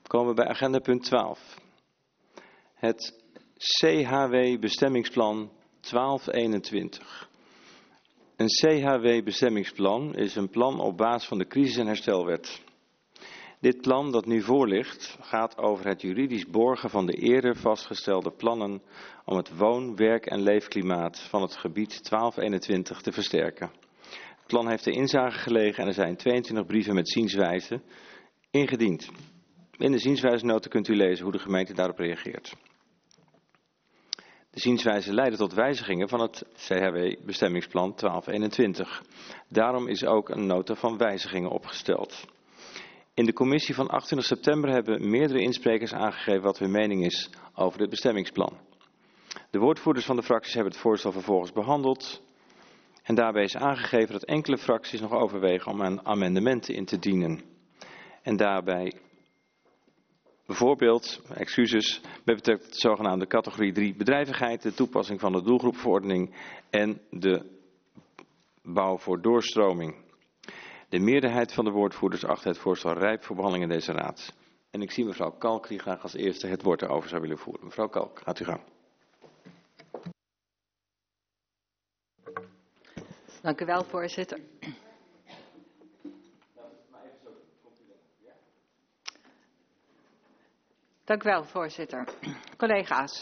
Komen we bij agenda punt 12. Het CHW bestemmingsplan 1221. Een CHW bestemmingsplan is een plan op basis van de crisis- en herstelwet. Dit plan dat nu voor ligt gaat over het juridisch borgen van de eerder vastgestelde plannen om het woon-, werk- en leefklimaat van het gebied 1221 te versterken. Het plan heeft ter inzage gelegen en er zijn 22 brieven met zienswijzen ingediend. In de zienswijzenota kunt u lezen hoe de gemeente daarop reageert. De zienswijzen leiden tot wijzigingen van het CHW-bestemmingsplan 1221. Daarom is ook een nota van wijzigingen opgesteld. In de commissie van 28 september hebben meerdere insprekers aangegeven wat hun mening is over dit bestemmingsplan. De woordvoerders van de fracties hebben het voorstel vervolgens behandeld. En daarbij is aangegeven dat enkele fracties nog overwegen om aan amendementen in te dienen. En daarbij bijvoorbeeld, met betrekking tot de zogenaamde categorie 3 bedrijvigheid, de toepassing van de doelgroepverordening en de bouw voor doorstroming. De meerderheid van de woordvoerders acht het voorstel rijp voor behandeling in deze raad. En ik zie mevrouw Kalk die graag als eerste het woord erover zou willen voeren. Mevrouw Kalk, gaat u gang. Dank u wel, voorzitter. Dank u wel, voorzitter. Collega's,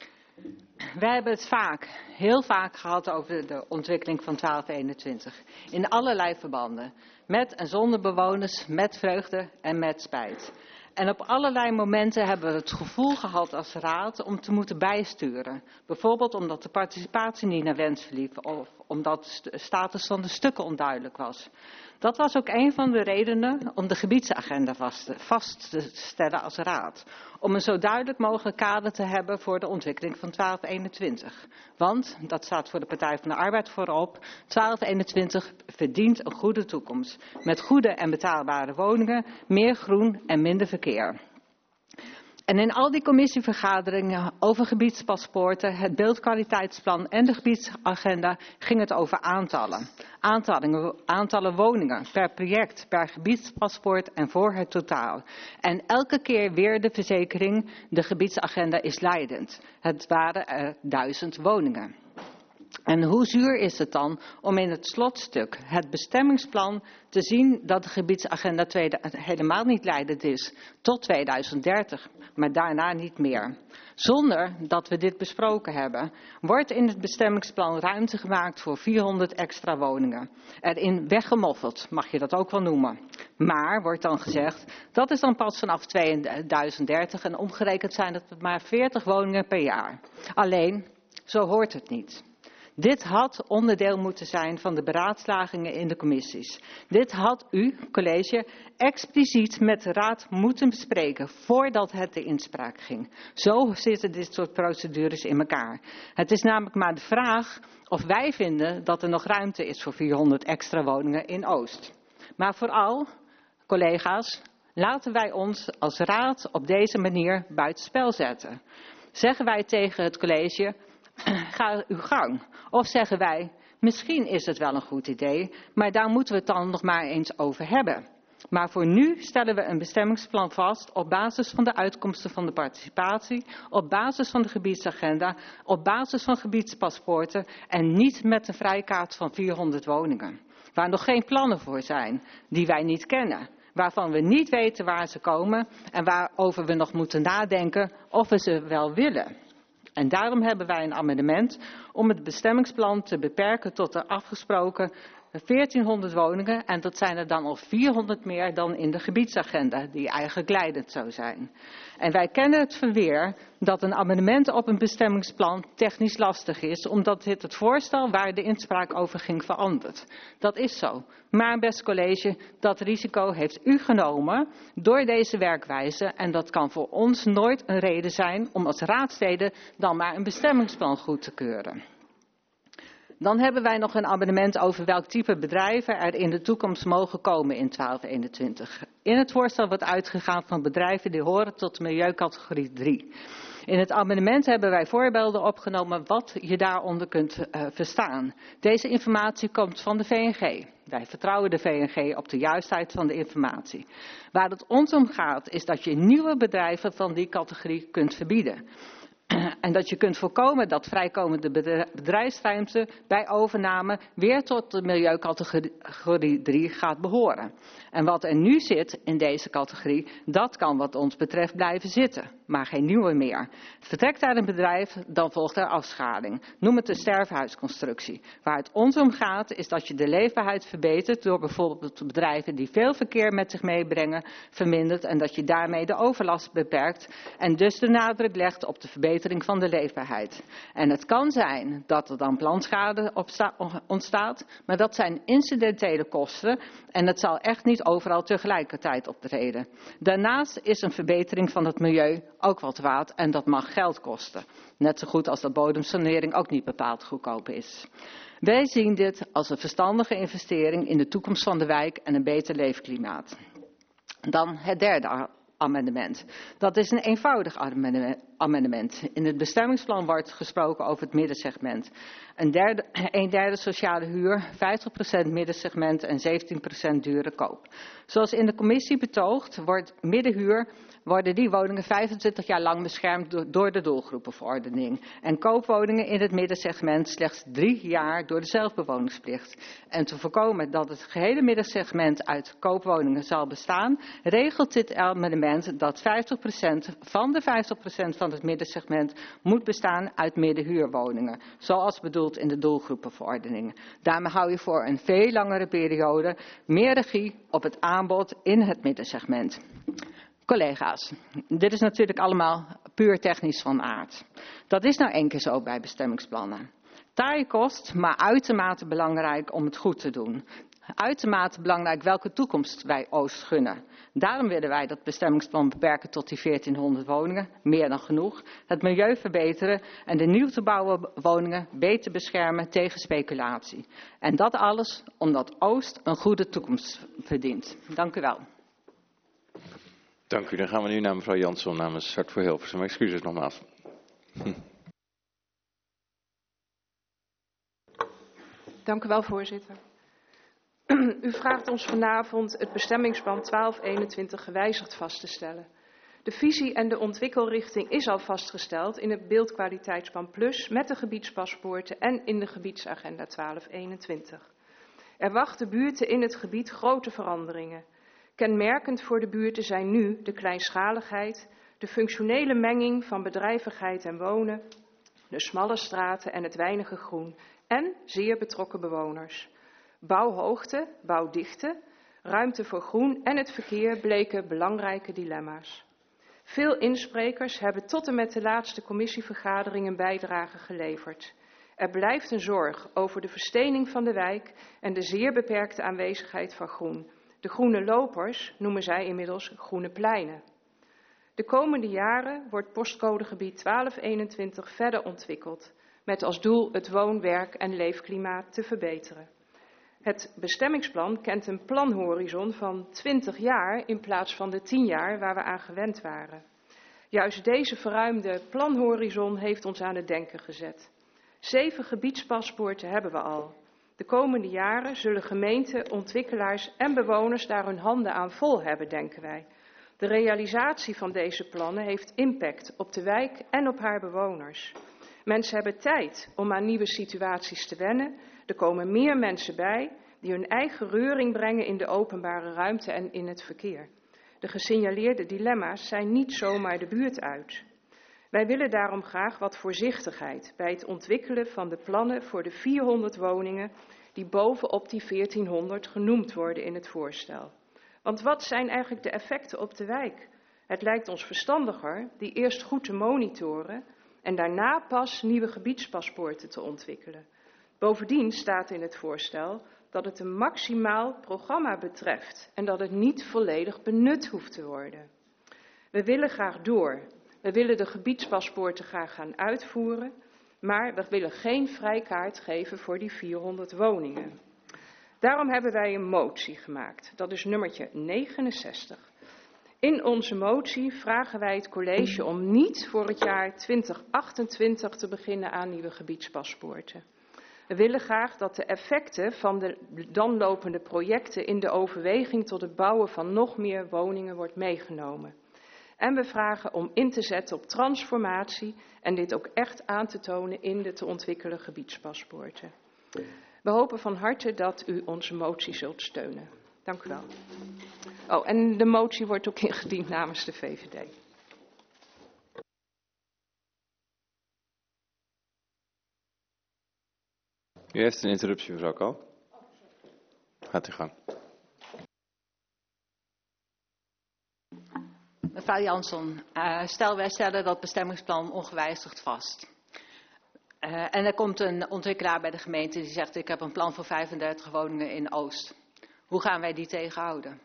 wij hebben het heel vaak gehad over de ontwikkeling van 1221. In allerlei verbanden. Met en zonder bewoners, met vreugde en met spijt. En op allerlei momenten hebben we het gevoel gehad als raad om te moeten bijsturen. Bijvoorbeeld omdat de participatie niet naar wens verliep of omdat de status van de stukken onduidelijk was. Dat was ook een van de redenen om de gebiedsagenda vast te stellen als raad. Om een zo duidelijk mogelijk kader te hebben voor de ontwikkeling van 1221. Want, dat staat voor de Partij van de Arbeid voorop, 1221 verdient een goede toekomst. Met goede en betaalbare woningen, meer groen en minder verkeer. En in al die commissievergaderingen over gebiedspaspoorten, het beeldkwaliteitsplan en de gebiedsagenda ging het over aantallen. Aantallen woningen per project, per gebiedspaspoort en voor het totaal. En elke keer weer de verzekering, de gebiedsagenda is leidend. Het waren er 1000 woningen. En hoe zuur is het dan om in het slotstuk, het bestemmingsplan, te zien dat de gebiedsagenda helemaal niet leidend is tot 2030, maar daarna niet meer. Zonder dat we dit besproken hebben, wordt in het bestemmingsplan ruimte gemaakt voor 400 extra woningen. Erin weggemoffeld, mag je dat ook wel noemen. Maar, wordt dan gezegd, dat is dan pas vanaf 2030 en omgerekend zijn het maar 40 woningen per jaar. Alleen, zo hoort het niet. Dit had onderdeel moeten zijn van de beraadslagingen in de commissies. Dit had u, college, expliciet met de raad moeten bespreken voordat het de inspraak ging. Zo zitten dit soort procedures in elkaar. Het is namelijk maar de vraag of wij vinden dat er nog ruimte is voor 400 extra woningen in Oost. Maar vooral, collega's, laten wij ons als raad op deze manier buitenspel zetten. Zeggen wij tegen het college, ga uw gang. Of zeggen wij, misschien is het wel een goed idee, maar daar moeten we het dan nog maar eens over hebben. Maar voor nu stellen we een bestemmingsplan vast op basis van de uitkomsten van de participatie, op basis van de gebiedsagenda, op basis van gebiedspaspoorten en niet met een vrijkaart van 400 woningen. Waar nog geen plannen voor zijn, die wij niet kennen. Waarvan we niet weten waar ze komen en waarover we nog moeten nadenken of we ze wel willen. En daarom hebben wij een amendement om het bestemmingsplan te beperken tot de afgesproken 1400 woningen. En dat zijn er dan al 400 meer dan in de gebiedsagenda, die eigenlijk leidend zou zijn. En wij kennen het verweer dat een amendement op een bestemmingsplan technisch lastig is, omdat dit het voorstel waar de inspraak over ging verandert. Dat is zo. Maar best college, dat risico heeft u genomen door deze werkwijze en dat kan voor ons nooit een reden zijn om als raadsleden dan maar een bestemmingsplan goed te keuren. Dan hebben wij nog een amendement over welk type bedrijven er in de toekomst mogen komen in 1221. In het voorstel wordt uitgegaan van bedrijven die horen tot milieucategorie 3. In het amendement hebben wij voorbeelden opgenomen wat je daaronder kunt verstaan. Deze informatie komt van de VNG. Wij vertrouwen de VNG op de juistheid van de informatie. Waar het ons om gaat is dat je nieuwe bedrijven van die categorie kunt verbieden. En dat je kunt voorkomen dat vrijkomende bedrijfsruimte bij overname weer tot de milieucategorie 3 gaat behoren. En wat er nu zit in deze categorie, dat kan wat ons betreft blijven zitten, maar geen nieuwe meer. Vertrekt daar een bedrijf, dan volgt er afschaling. Noem het een sterfhuisconstructie. Waar het ons om gaat is dat je de leefbaarheid verbetert door bijvoorbeeld bedrijven die veel verkeer met zich meebrengen vermindert en dat je daarmee de overlast beperkt en dus de nadruk legt op de verbetering van de leefbaarheid. En het kan zijn dat er dan plantschade ontstaat, maar dat zijn incidentele kosten en het zal echt niet overal tegelijkertijd optreden. Daarnaast is een verbetering van het milieu ook wat waard en dat mag geld kosten. Net zo goed als dat bodemsanering ook niet bepaald goedkoop is. Wij zien dit als een verstandige investering in de toekomst van de wijk en een beter leefklimaat. Dan het derde amendement. Dat is een eenvoudig amendement. In het bestemmingsplan wordt gesproken over het middensegment. Een derde sociale huur, 50% middensegment en 17% dure koop. Zoals in de commissie betoogd wordt middenhuur, worden die woningen 25 jaar lang beschermd door de doelgroepenverordening. En koopwoningen in het middensegment slechts 3 jaar door de zelfbewoningsplicht. En te voorkomen dat het gehele middensegment uit koopwoningen zal bestaan, regelt dit amendement dat 50% van de 50% van het middensegment moet bestaan uit middenhuurwoningen. Zoals bedoeld in de doelgroepenverordeningen. Daarmee hou je voor een veel langere periode meer regie op het aanbod in het middensegment. Collega's, dit is natuurlijk allemaal puur technisch van aard. Dat is nou één keer zo bij bestemmingsplannen. Taaie kost, maar uitermate belangrijk om het goed te doen. Uitermate belangrijk welke toekomst wij Oost gunnen. Daarom willen wij dat bestemmingsplan beperken tot die 1400 woningen, meer dan genoeg. Het milieu verbeteren en de nieuw te bouwen woningen beter beschermen tegen speculatie. En dat alles omdat Oost een goede toekomst verdient. Dank u wel. Dank u. Dan gaan we nu naar mevrouw Jansson namens Hart voor Hilversum. Excuses nogmaals. Dank u wel, voorzitter. U vraagt ons vanavond het bestemmingsplan 1221 gewijzigd vast te stellen. De visie en de ontwikkelrichting is al vastgesteld in het beeldkwaliteitsplan Plus met de gebiedspaspoorten en in de gebiedsagenda 1221. Er wachten buurten in het gebied grote veranderingen. Kenmerkend voor de buurten zijn nu de kleinschaligheid, de functionele menging van bedrijvigheid en wonen, de smalle straten en het weinige groen en zeer betrokken bewoners. Bouwhoogte, bouwdichte, ruimte voor groen en het verkeer bleken belangrijke dilemma's. Veel insprekers hebben tot en met de laatste commissievergadering een bijdrage geleverd. Er blijft een zorg over de verstening van de wijk en de zeer beperkte aanwezigheid van groen. De groene lopers noemen zij inmiddels groene pleinen. De komende jaren wordt postcodegebied 1221 verder ontwikkeld, met als doel het woon-, werk- en leefklimaat te verbeteren. Het bestemmingsplan kent een planhorizon van 20 jaar in plaats van de 10 jaar waar we aan gewend waren. Juist deze verruimde planhorizon heeft ons aan het denken gezet. 7 gebiedspaspoorten hebben we al. De komende jaren zullen gemeenten, ontwikkelaars en bewoners daar hun handen aan vol hebben, denken wij. De realisatie van deze plannen heeft impact op de wijk en op haar bewoners. Mensen hebben tijd om aan nieuwe situaties te wennen. Er komen meer mensen bij die hun eigen reuring brengen in de openbare ruimte en in het verkeer. De gesignaleerde dilemma's zijn niet zomaar de buurt uit. Wij willen daarom graag wat voorzichtigheid bij het ontwikkelen van de plannen voor de 400 woningen die bovenop die 1400 genoemd worden in het voorstel. Want wat zijn eigenlijk de effecten op de wijk? Het lijkt ons verstandiger die eerst goed te monitoren en daarna pas nieuwe gebiedspaspoorten te ontwikkelen. Bovendien staat in het voorstel dat het een maximaal programma betreft en dat het niet volledig benut hoeft te worden. We willen graag door. We willen de gebiedspaspoorten graag gaan uitvoeren, maar we willen geen vrijkaart geven voor die 400 woningen. Daarom hebben wij een motie gemaakt. Dat is nummertje 69. In onze motie vragen wij het college om niet voor het jaar 2028 te beginnen aan nieuwe gebiedspaspoorten. We willen graag dat de effecten van de dan lopende projecten in de overweging tot het bouwen van nog meer woningen wordt meegenomen. En we vragen om in te zetten op transformatie en dit ook echt aan te tonen in de te ontwikkelen gebiedspaspoorten. We hopen van harte dat u onze motie zult steunen. Dank u wel. Oh, en de motie wordt ook ingediend namens de VVD. U heeft een interruptie, mevrouw Kool. Gaat u gang. Mevrouw Jansson, wij stellen dat bestemmingsplan ongewijzigd vast. En er komt een ontwikkelaar bij de gemeente die zegt: ik heb een plan voor 35 woningen in Oost. Hoe gaan wij die tegenhouden?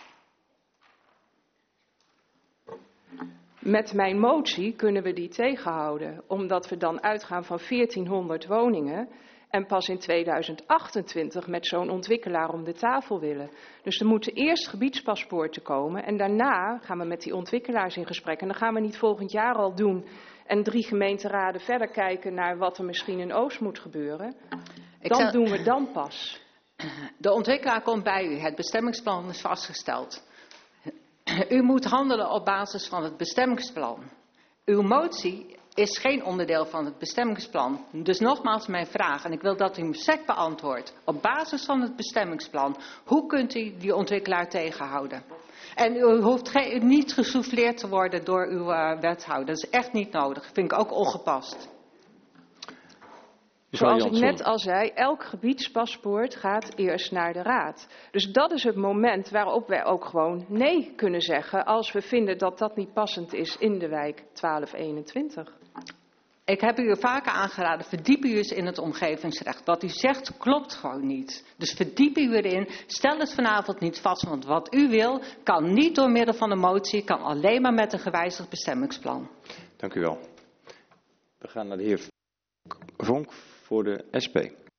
Met mijn motie kunnen we die tegenhouden, omdat we dan uitgaan van 1400 woningen en pas in 2028 met zo'n ontwikkelaar om de tafel willen. Dus er moeten eerst gebiedspaspoorten komen en daarna gaan we met die ontwikkelaars in gesprek. En dan gaan we niet volgend jaar al doen en 3 gemeenteraden verder kijken naar wat er misschien in Oost moet gebeuren. Doen we dan pas. De ontwikkelaar komt bij u, het bestemmingsplan is vastgesteld. U moet handelen op basis van het bestemmingsplan. Uw motie is geen onderdeel van het bestemmingsplan. Dus nogmaals mijn vraag, en ik wil dat u hem sec beantwoordt. Op basis van het bestemmingsplan, hoe kunt u die ontwikkelaar tegenhouden? En u hoeft niet gesouffleerd te worden door uw wethouder. Dat is echt niet nodig. Vind ik ook ongepast. Zoals ik net al zei, elk gebiedspaspoort gaat eerst naar de raad. Dus dat is het moment waarop wij ook gewoon nee kunnen zeggen als we vinden dat dat niet passend is in de wijk 1221. Ik heb u vaker aangeraden, verdiep u eens in het omgevingsrecht. Wat u zegt klopt gewoon niet. Dus verdiep u erin, stel het vanavond niet vast, want wat u wil kan niet door middel van een motie, kan alleen maar met een gewijzigd bestemmingsplan. Dank u wel. We gaan naar de heer Vonk voor de SP.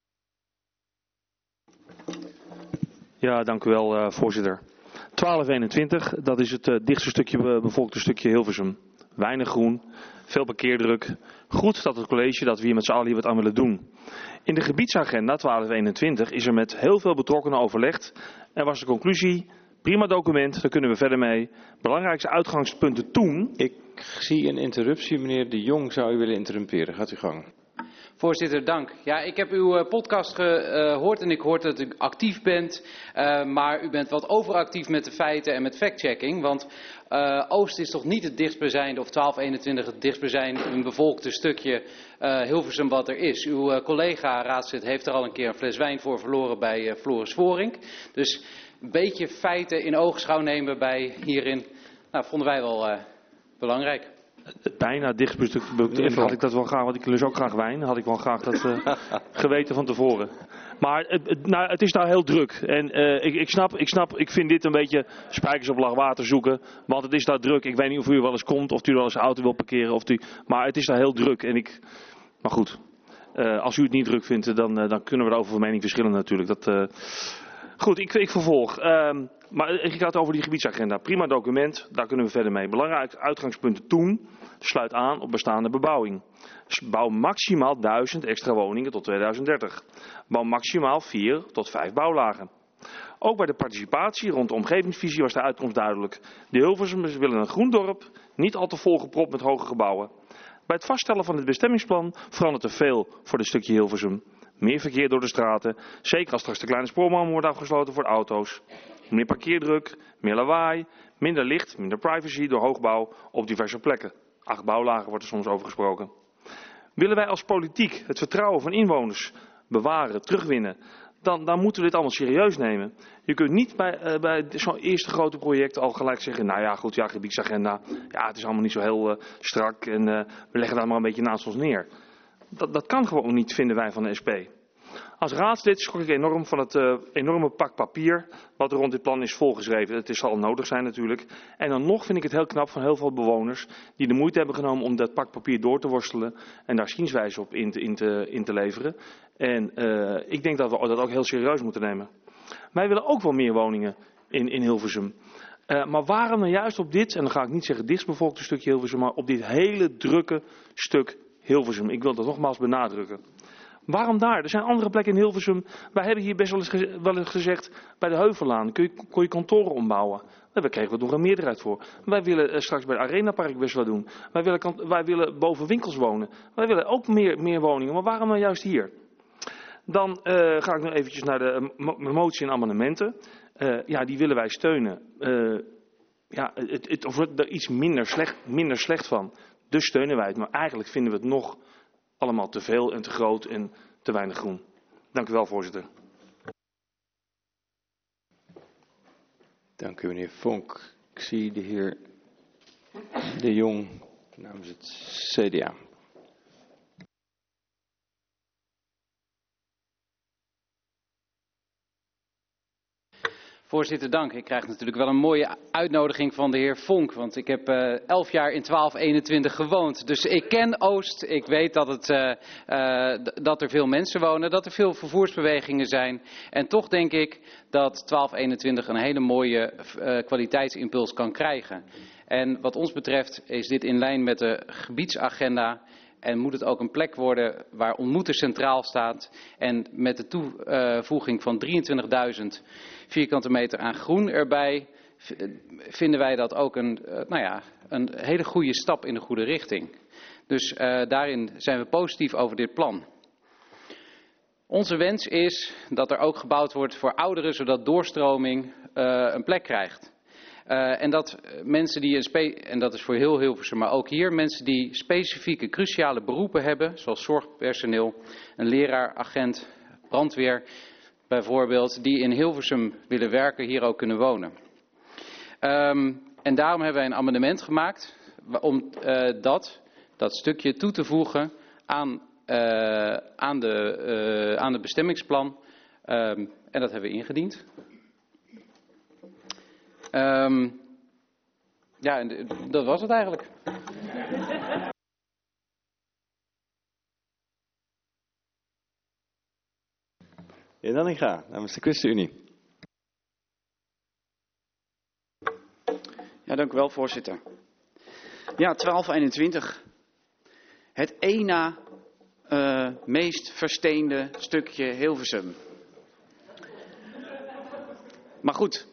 Ja, dank u wel, voorzitter. 1221, dat is het dichtste stukje bevolkte stukje Hilversum. Weinig groen, veel parkeerdruk. Goed dat het college dat we hier met z'n allen hier wat aan willen doen. In de gebiedsagenda 1221 is er met heel veel betrokkenen overlegd en was de conclusie: prima document, daar kunnen we verder mee. Belangrijkste uitgangspunten toen. Ik zie een interruptie, meneer De Jong zou u willen interrumperen. Gaat u gang. Voorzitter, dank. Ja, ik heb uw podcast gehoord en ik hoor dat u actief bent, maar u bent wat overactief met de feiten en met factchecking. Want Oost is toch niet het dichtstbijzijnde, of 1221 het dichtstbijzijnde, een bevolkte stukje Hilversum wat er is. Uw collega raadslid heeft er al een keer een fles wijn voor verloren bij Floris Voorink. Dus een beetje feiten in oogschouw nemen bij hierin, nou, vonden wij wel belangrijk. Bijna dichtstbijzijnde had ik dat wel graag, want ik lust ook graag wijn. Had ik wel graag dat geweten van tevoren. Maar het is daar heel druk. En ik vind dit een beetje spijkers op laag water zoeken. Want het is daar druk. Ik weet niet of u wel eens komt, of u wel eens de auto wil parkeren. Maar het is daar heel druk. Maar goed, als u het niet druk vindt, dan kunnen we erover van mening verschillen natuurlijk. Goed, ik vervolg. Maar ik ga het over die gebiedsagenda. Prima document, daar kunnen we verder mee. Belangrijk uitgangspunten toen. Sluit aan op bestaande bebouwing. Bouw maximaal 1000 extra woningen tot 2030. Bouw maximaal 4 tot 5 bouwlagen. Ook bij de participatie rond de omgevingsvisie was de uitkomst duidelijk. De Hilversummers willen een groen dorp, niet al te volgepropt met hoge gebouwen. Bij het vaststellen van het bestemmingsplan verandert er veel voor dit stukje Hilversum. Meer verkeer door de straten, zeker als straks de kleine spoorman wordt afgesloten voor de auto's. Meer parkeerdruk, meer lawaai, minder licht, minder privacy door hoogbouw op diverse plekken. 8 bouwlagen wordt er soms over gesproken. Willen wij als politiek het vertrouwen van inwoners bewaren, terugwinnen, dan moeten we dit allemaal serieus nemen. Je kunt niet bij zo'n eerste grote project al gelijk zeggen, nou ja goed, ja, gebiedsagenda, ja het is allemaal niet zo heel strak en we leggen dat maar een beetje naast ons neer. Dat kan gewoon niet, vinden wij van de SP. Als raadslid schrok ik enorm van het enorme pak papier wat er rond dit plan is volgeschreven. Het zal nodig zijn natuurlijk. En dan nog vind ik het heel knap van heel veel bewoners die de moeite hebben genomen om dat pak papier door te worstelen en daar zienswijze op in te leveren. En ik denk dat we dat ook heel serieus moeten nemen. Wij willen ook wel meer woningen in Hilversum. Maar waarom dan juist op dit, en dan ga ik niet zeggen dichtstbevolkte stukje Hilversum, maar op dit hele drukke stuk Hilversum. Ik wil dat nogmaals benadrukken. Waarom daar? Er zijn andere plekken in Hilversum. Wij hebben hier best wel eens gezegd, bij de Heuvellaan kon je kantoren ombouwen. Daar kregen we nog een meerderheid voor. Wij willen straks bij het Arenapark best wel doen. Wij willen boven winkels wonen. Wij willen ook meer woningen, maar waarom nou juist hier? Dan ga ik nu eventjes naar de motie en amendementen. Die willen wij steunen. Of wordt er iets minder slecht van. Dus steunen wij het. Maar eigenlijk vinden we het nog allemaal te veel en te groot en te weinig groen. Dank u wel, voorzitter. Dank u, meneer Vonk. Ik zie de heer De Jong namens het CDA. Voorzitter, dank. Ik krijg natuurlijk wel een mooie uitnodiging van de heer Vonk, want ik heb 11 jaar in 1221 gewoond. Dus ik ken Oost, ik weet dat er veel mensen wonen, dat er veel vervoersbewegingen zijn. En toch denk ik dat 1221 een hele mooie kwaliteitsimpuls kan krijgen. En wat ons betreft is dit in lijn met de gebiedsagenda. En moet het ook een plek worden waar ontmoeten centraal staat. En met de toevoeging van 23.000 vierkante meter aan groen erbij, vinden wij dat ook een hele goede stap in de goede richting. Dus daarin zijn we positief over dit plan. Onze wens is dat er ook gebouwd wordt voor ouderen, zodat doorstroming een plek krijgt. En dat mensen en dat is voor heel Hilversum, maar ook hier, mensen die specifieke cruciale beroepen hebben, zoals zorgpersoneel, een leraar, agent, brandweer bijvoorbeeld, die in Hilversum willen werken, hier ook kunnen wonen. En daarom hebben wij een amendement gemaakt om dat stukje toe te voegen aan de bestemmingsplan. En dat hebben we ingediend. En dat was het eigenlijk. Ja, dan ik ga namens de ChristenUnie. Ja, dank u wel, voorzitter. Ja, 1221. Het één na meest versteende stukje Hilversum. Maar goed.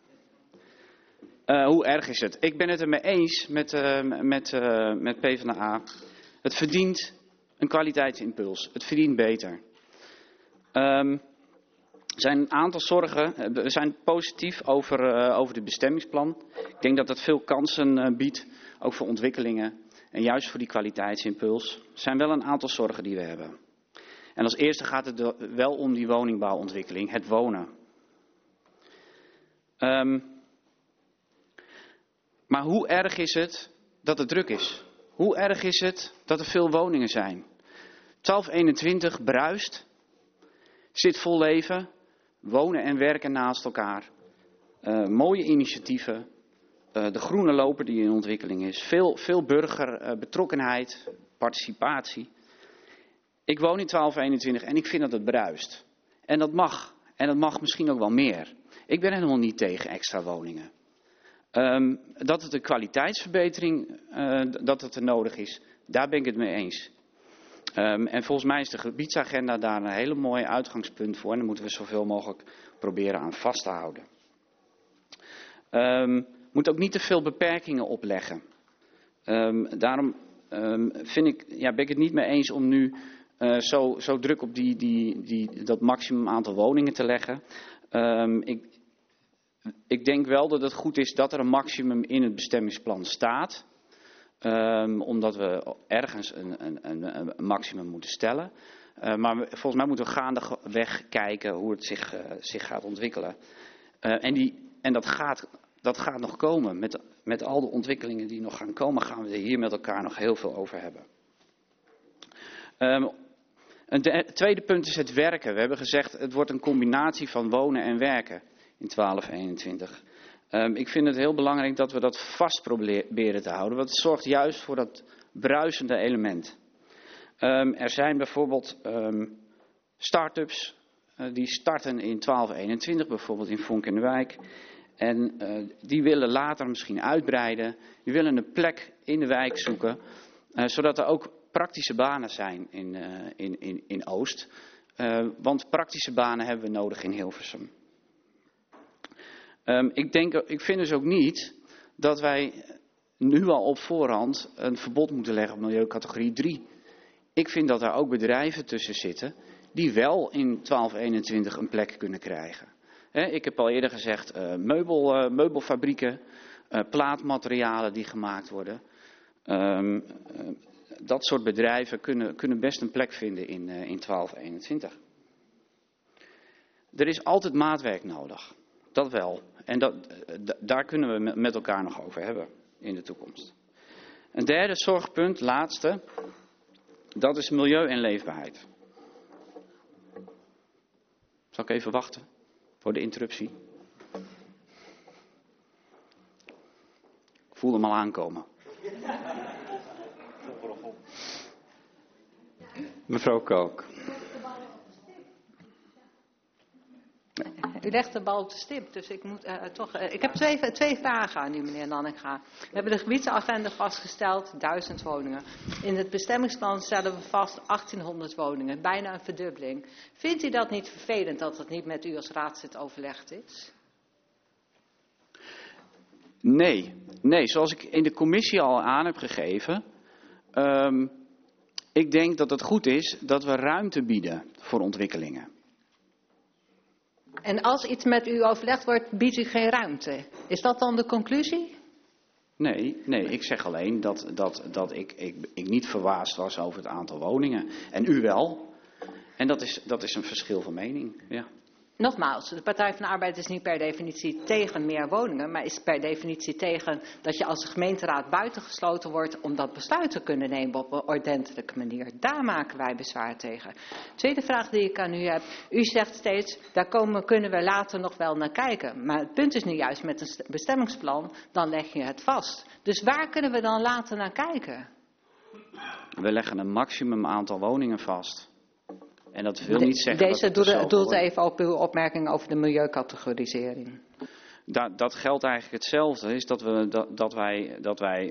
Hoe erg is het? Ik ben het ermee eens met PvdA. Het verdient een kwaliteitsimpuls. Het verdient beter. Er zijn een aantal zorgen. We zijn positief over het bestemmingsplan. Ik denk dat dat veel kansen biedt, ook voor ontwikkelingen. En juist voor die kwaliteitsimpuls. Er zijn wel een aantal zorgen die we hebben. En als eerste gaat het wel om die woningbouwontwikkeling, het wonen. Maar hoe erg is het dat het druk is? Hoe erg is het dat er veel woningen zijn? 1221 bruist, zit vol leven, wonen en werken naast elkaar. Mooie initiatieven, de groene loper die in ontwikkeling is. Veel burgerbetrokkenheid, participatie. Ik woon in 1221 en ik vind dat het bruist. En dat mag. En dat mag misschien ook wel meer. Ik ben helemaal niet tegen extra woningen. Dat het een kwaliteitsverbetering dat het er nodig is, daar ben ik het mee eens. En volgens mij is de gebiedsagenda daar een hele mooie uitgangspunt voor. En daar moeten we zoveel mogelijk proberen aan vast te houden. Moet ook niet te veel beperkingen opleggen. Daarom ben ik het niet mee eens om nu zo druk op dat maximum aantal woningen te leggen. Ik denk wel dat het goed is dat er een maximum in het bestemmingsplan staat. Omdat we ergens een maximum moeten stellen. Maar volgens mij moeten we gaandeweg kijken hoe het zich gaat ontwikkelen. En dat gaat nog komen. Met al de ontwikkelingen die nog gaan komen, gaan we er hier met elkaar nog heel veel over hebben. Een tweede punt is het werken. We hebben gezegd, het wordt een combinatie van wonen en werken in 1221. Ik vind het heel belangrijk dat we dat vast proberen te houden. Want het zorgt juist voor dat bruisende element. Er zijn bijvoorbeeld start-ups die starten in 1221, bijvoorbeeld in Vonk in de Wijk. En die willen later misschien uitbreiden. Die willen een plek in de wijk zoeken. Zodat er ook praktische banen zijn in Oost. Want praktische banen hebben we nodig in Hilversum. Ik vind dus ook niet dat wij nu al op voorhand een verbod moeten leggen op milieucategorie 3. Ik vind dat daar ook bedrijven tussen zitten die wel in 1221 een plek kunnen krijgen. Ik heb al eerder gezegd, meubelfabrieken, plaatmaterialen die gemaakt worden. Dat soort bedrijven kunnen best een plek vinden in 1221. Er is altijd maatwerk nodig. Dat wel. En daar kunnen we met elkaar nog over hebben in de toekomst. Een derde zorgpunt, laatste, dat is milieu en leefbaarheid. Zal ik even wachten voor de interruptie? Ik voel hem al aankomen. Mevrouw Kalk. U legt de bal op de stip, dus ik moet ik heb twee vragen aan u, meneer Nanninga. We hebben de gebiedsagenda vastgesteld, 1000 woningen. In het bestemmingsplan stellen we vast 1800 woningen, bijna een verdubbeling. Vindt u dat niet vervelend dat het niet met u als raadslid overlegd is? Nee, zoals ik in de commissie al aan heb gegeven. Ik denk dat het goed is dat we ruimte bieden voor ontwikkelingen. En als iets met u overlegd wordt, biedt u geen ruimte. Is dat dan de conclusie? Nee, ik zeg alleen dat ik niet verbaasd was over het aantal woningen. En u wel. En dat is een verschil van mening, ja. Nogmaals, de Partij van de Arbeid is niet per definitie tegen meer woningen, maar is per definitie tegen dat je als gemeenteraad buitengesloten wordt om dat besluit te kunnen nemen op een ordentelijke manier. Daar maken wij bezwaar tegen. Tweede vraag die ik aan u heb. U zegt steeds, daar kunnen we later nog wel naar kijken. Maar het punt is nu juist met een bestemmingsplan, dan leg je het vast. Dus waar kunnen we dan later naar kijken? We leggen een maximum aantal woningen vast. En dat wil niet zeggen Deze dat het doelt even op uw opmerking over de milieucategorisering. Dat geldt eigenlijk hetzelfde. Is dat wij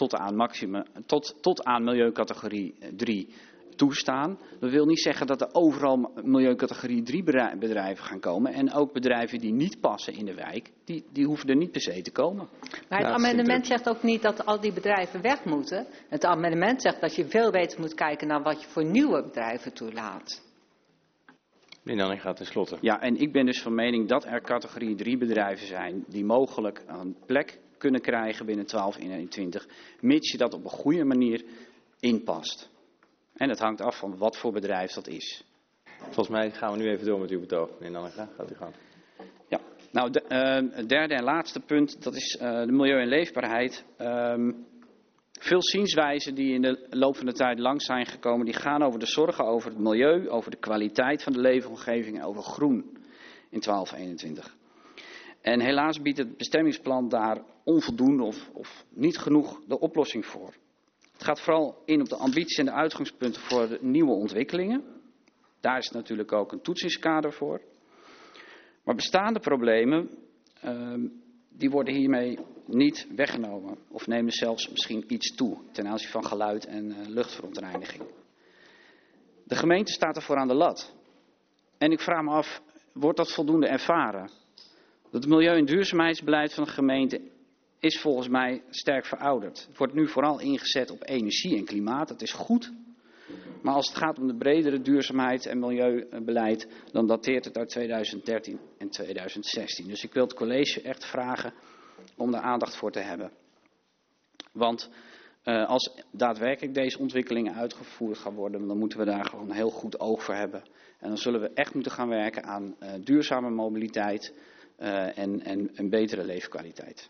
tot aan milieucategorie 3 toestaan. Dat wil niet zeggen dat er overal milieucategorie 3 bedrijven gaan komen. En ook bedrijven die niet passen in de wijk, die hoeven er niet per se te komen. Maar het amendement zegt ook niet dat al die bedrijven weg moeten. Het amendement zegt dat je veel beter moet kijken naar wat je voor nieuwe bedrijven toelaat. Meneer Nanning gaat tenslotte. Ja, en ik ben dus van mening dat er categorie 3 bedrijven zijn die mogelijk een plek kunnen krijgen binnen 1221, mits je dat op een goede manier inpast. En het hangt af van wat voor bedrijf dat is. Volgens mij gaan we nu even door met uw betoog. Meneer Nanninga, gaat u gang. Ja, nou, het derde en laatste punt, dat is de milieu en leefbaarheid. Veel zienswijzen die in de loop van de tijd langs zijn gekomen, die gaan over de zorgen over het milieu, over de kwaliteit van de leefomgeving en over groen in 1221. En helaas biedt het bestemmingsplan daar onvoldoende of niet genoeg de oplossing voor. Het gaat vooral in op de ambities en de uitgangspunten voor de nieuwe ontwikkelingen. Daar is natuurlijk ook een toetsingskader voor. Maar bestaande problemen, die worden hiermee niet weggenomen. Of nemen zelfs misschien iets toe ten aanzien van geluid en luchtverontreiniging. De gemeente staat ervoor aan de lat. En ik vraag me af, wordt dat voldoende ervaren? Het milieu- en duurzaamheidsbeleid van de gemeente is volgens mij sterk verouderd. Het wordt nu vooral ingezet op energie en klimaat. Dat is goed. Maar als het gaat om de bredere duurzaamheid en milieubeleid, dan dateert het uit 2013 en 2016. Dus ik wil het college echt vragen om daar aandacht voor te hebben. Want als daadwerkelijk deze ontwikkelingen uitgevoerd gaan worden, dan moeten we daar gewoon een heel goed oog voor hebben. En dan zullen we echt moeten gaan werken aan duurzame mobiliteit en betere leefkwaliteit.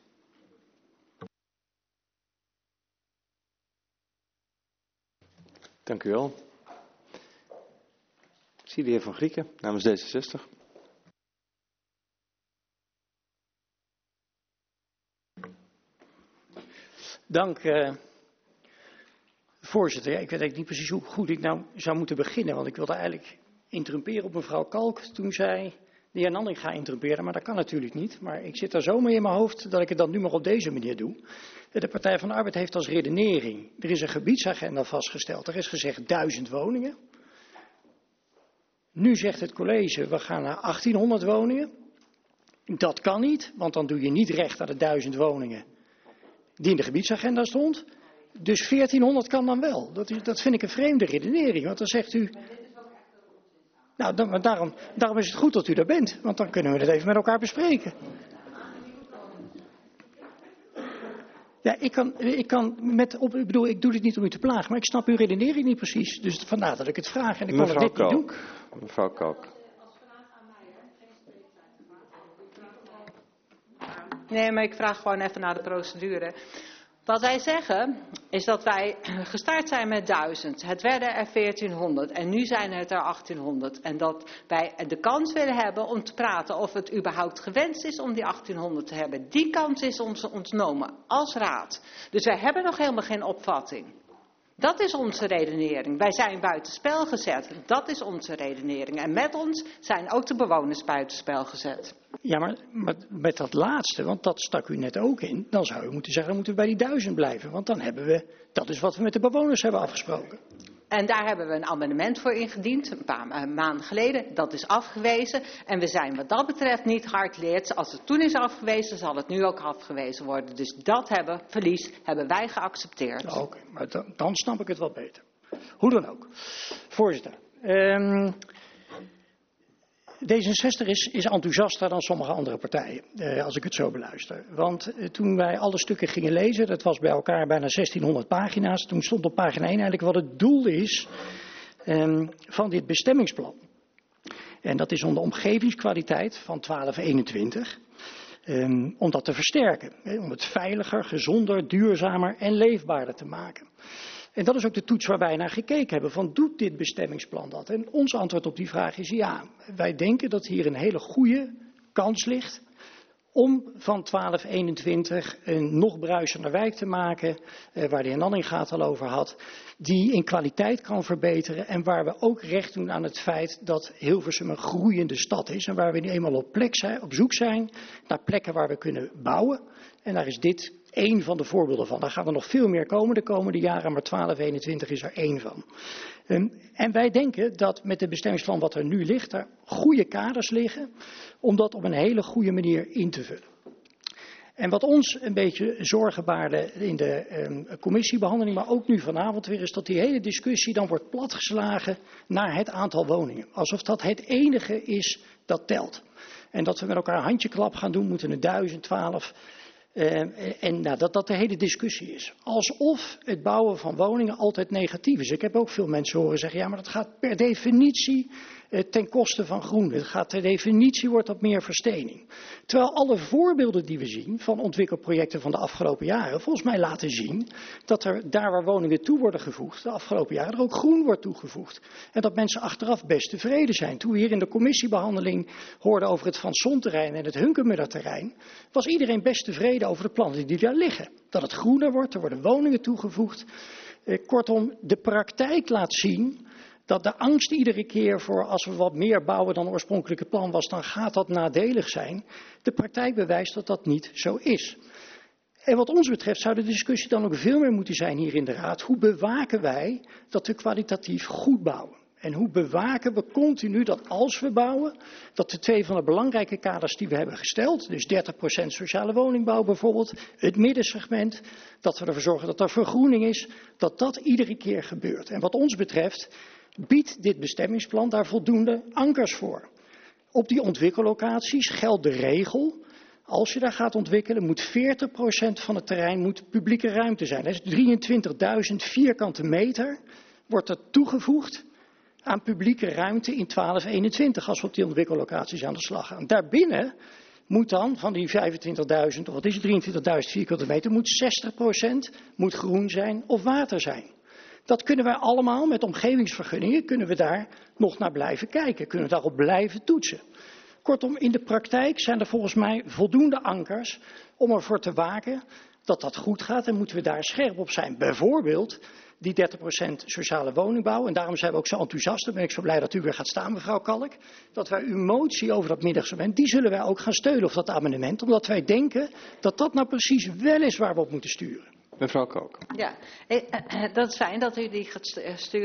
Dank u wel. Ik zie de heer Van Grieken namens D66. Dank, voorzitter. Ja, ik weet eigenlijk niet precies hoe goed ik nou zou moeten beginnen, want ik wilde eigenlijk interrumperen op mevrouw Kalk toen zij de heer Nanning ga interrumperen, maar dat kan natuurlijk niet. Maar ik zit daar zo mee in mijn hoofd dat ik het dan nu maar op deze manier doe. De Partij van de Arbeid heeft als redenering, er is een gebiedsagenda vastgesteld. Er is gezegd 1000 woningen. Nu zegt het college, we gaan naar 1800 woningen. Dat kan niet, want dan doe je niet recht aan de 1000 woningen die in de gebiedsagenda stond. Dus 1400 kan dan wel. Dat vind ik een vreemde redenering, want dan zegt u... Nou, daarom is het goed dat u daar bent, want dan kunnen we het even met elkaar bespreken. Ja, ik doe dit niet om u te plagen, maar ik snap uw redenering niet precies. Dus vandaar dat ik het vraag en ik kan het dit niet doen. Mevrouw Kalk. Nee, maar ik vraag gewoon even naar de procedure. Wat wij zeggen is dat wij gestart zijn met 1000. Het werden er 1400 en nu zijn het er 1800. En dat wij de kans willen hebben om te praten of het überhaupt gewenst is om die 1800 te hebben. Die kans is ons ontnomen als raad. Dus wij hebben nog helemaal geen opvatting. Dat is onze redenering. Wij zijn buitenspel gezet. Dat is onze redenering. En met ons zijn ook de bewoners buitenspel gezet. Ja, maar met dat laatste, want dat stak u net ook in, dan zou u moeten zeggen, dan moeten we bij die 1000 blijven. Want dan hebben we, dat is wat we met de bewoners hebben afgesproken. En daar hebben we een amendement voor ingediend, een paar maanden geleden. Dat is afgewezen. En we zijn wat dat betreft niet hardleers. Als het toen is afgewezen, zal het nu ook afgewezen worden. Dus dat verlies hebben wij geaccepteerd. Oké, maar dan snap ik het wel beter. Hoe dan ook. Voorzitter. D66 is enthousiaster dan sommige andere partijen, als ik het zo beluister. Want toen wij alle stukken gingen lezen, dat was bij elkaar bijna 1600 pagina's. Toen stond op pagina 1 eigenlijk wat het doel is van dit bestemmingsplan. En dat is om de omgevingskwaliteit van 1221, om dat te versterken. Om het veiliger, gezonder, duurzamer en leefbaarder te maken. En dat is ook de toets waar wij naar gekeken hebben, van doet dit bestemmingsplan dat? En ons antwoord op die vraag is ja. Wij denken dat hier een hele goede kans ligt om van 1221 een nog bruisender wijk te maken, waar de heer Nanninga al over had, die in kwaliteit kan verbeteren en waar we ook recht doen aan het feit dat Hilversum een groeiende stad is en waar we nu eenmaal op zoek zijn naar plekken waar we kunnen bouwen. En daar is dit één van de voorbeelden van. Daar gaan er nog veel meer komen de komende jaren, maar 1221 is er één van. En wij denken dat met het bestemmingsplan wat er nu ligt, er goede kaders liggen om dat op een hele goede manier in te vullen. En wat ons een beetje zorgen baarde in de commissiebehandeling, maar ook nu vanavond weer, is dat die hele discussie dan wordt platgeslagen naar het aantal woningen. Alsof dat het enige is dat telt. En dat we met elkaar handjeklap gaan doen, moeten er 1012. En dat de hele discussie is. Alsof het bouwen van woningen altijd negatief is. Ik heb ook veel mensen horen zeggen, ja, maar dat gaat per definitie ten koste van groen. Het gaat per definitie, wordt dat meer verstening. Terwijl alle voorbeelden die we zien van ontwikkelprojecten van de afgelopen jaren, volgens mij laten zien dat er daar waar woningen toe worden gevoegd, de afgelopen jaren er ook groen wordt toegevoegd. En dat mensen achteraf best tevreden zijn. Toen we hier in de commissiebehandeling hoorden over het Van Son-terrein en het Hunkemuller-terrein, was iedereen best tevreden over de plannen die daar liggen. Dat het groener wordt, er worden woningen toegevoegd. Kortom, de praktijk laat zien dat de angst iedere keer voor als we wat meer bouwen dan oorspronkelijke plan was, dan gaat dat nadelig zijn. De praktijk bewijst dat dat niet zo is. En wat ons betreft zou de discussie dan ook veel meer moeten zijn hier in de Raad. Hoe bewaken wij dat we kwalitatief goed bouwen? En hoe bewaken we continu dat als we bouwen, dat de twee van de belangrijke kaders die we hebben gesteld, dus 30% sociale woningbouw bijvoorbeeld, het middensegment, dat we ervoor zorgen dat er vergroening is, dat dat iedere keer gebeurt. En wat ons betreft biedt dit bestemmingsplan daar voldoende ankers voor. Op die ontwikkellocaties geldt de regel, als je daar gaat ontwikkelen, moet 40% van het terrein moet publieke ruimte zijn. Dat is 23.000 vierkante meter, wordt er toegevoegd aan publieke ruimte in 1221, als we op die ontwikkellocaties aan de slag gaan. Daarbinnen moet dan van die 25.000, of wat is het, 23.000 vierkante meter, moet 60% moet groen zijn of water zijn. Dat kunnen wij allemaal met omgevingsvergunningen, kunnen we daar nog naar blijven kijken, kunnen we daarop blijven toetsen. Kortom, in de praktijk zijn er volgens mij voldoende ankers om ervoor te waken dat dat goed gaat en moeten we daar scherp op zijn. Bijvoorbeeld die 30% sociale woningbouw. En daarom zijn we ook zo enthousiast. En ben ik zo blij dat u weer gaat staan, mevrouw Kalk. Dat wij uw motie over dat middagsemment, die zullen wij ook gaan steunen, of dat amendement. Omdat wij denken dat dat nou precies wel is waar we op moeten sturen. Mevrouw Kalk. Ja, dat is fijn dat u die gaat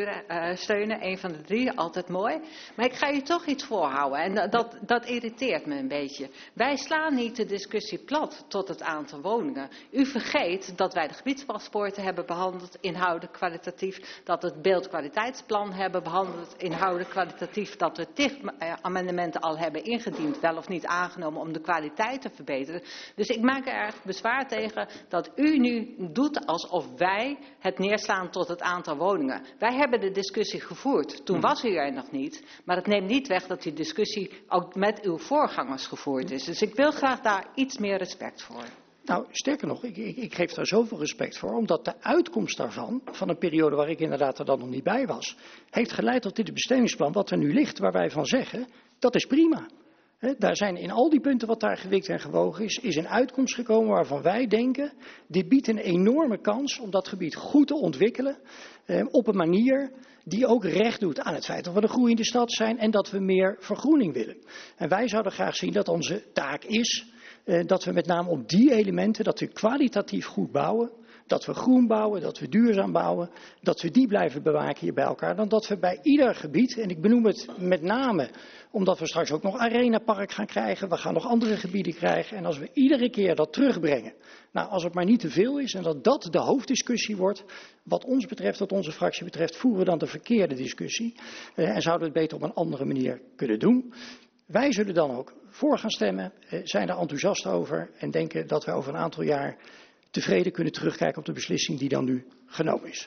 steunen. Een van de 3, altijd mooi. Maar ik ga u toch iets voorhouden en dat irriteert me een beetje. Wij slaan niet de discussie plat tot het aantal woningen. U vergeet dat wij de gebiedspaspoorten hebben behandeld, inhoudelijk kwalitatief. Dat we het beeldkwaliteitsplan hebben behandeld, inhoudelijk kwalitatief. Dat we TIF-amendementen al hebben ingediend, wel of niet aangenomen, om de kwaliteit te verbeteren. Dus ik maak er erg bezwaar tegen dat u nu doet alsof wij het neerslaan tot het aantal woningen. Wij hebben de discussie gevoerd. Toen was u er nog niet. Maar het neemt niet weg dat die discussie ook met uw voorgangers gevoerd is. Dus ik wil graag daar iets meer respect voor. Nou, sterker nog, ik geef daar zoveel respect voor, omdat de uitkomst daarvan, van een periode waar ik inderdaad er dan nog niet bij was, heeft geleid tot dit bestemmingsplan wat er nu ligt, waar wij van zeggen, dat is prima. Daar zijn in al die punten wat daar gewikt en gewogen is een uitkomst gekomen waarvan wij denken, dit biedt een enorme kans om dat gebied goed te ontwikkelen op een manier die ook recht doet aan het feit dat we een groeiende stad zijn en dat we meer vergroening willen. En wij zouden graag zien dat onze taak is dat we met name op die elementen, dat we kwalitatief goed bouwen, dat we groen bouwen, dat we duurzaam bouwen, dat we die blijven bewaken hier bij elkaar, dan dat we bij ieder gebied, en ik benoem het met name omdat we straks ook nog Arenapark gaan krijgen, we gaan nog andere gebieden krijgen, en als we iedere keer dat terugbrengen, nou als het maar niet te veel is en dat dat de hoofddiscussie wordt, wat ons betreft, wat onze fractie betreft, voeren we dan de verkeerde discussie en zouden we het beter op een andere manier kunnen doen. Wij zullen dan ook voor gaan stemmen, zijn er enthousiast over en denken dat we over een aantal jaar tevreden kunnen terugkijken op de beslissing die dan nu genomen is.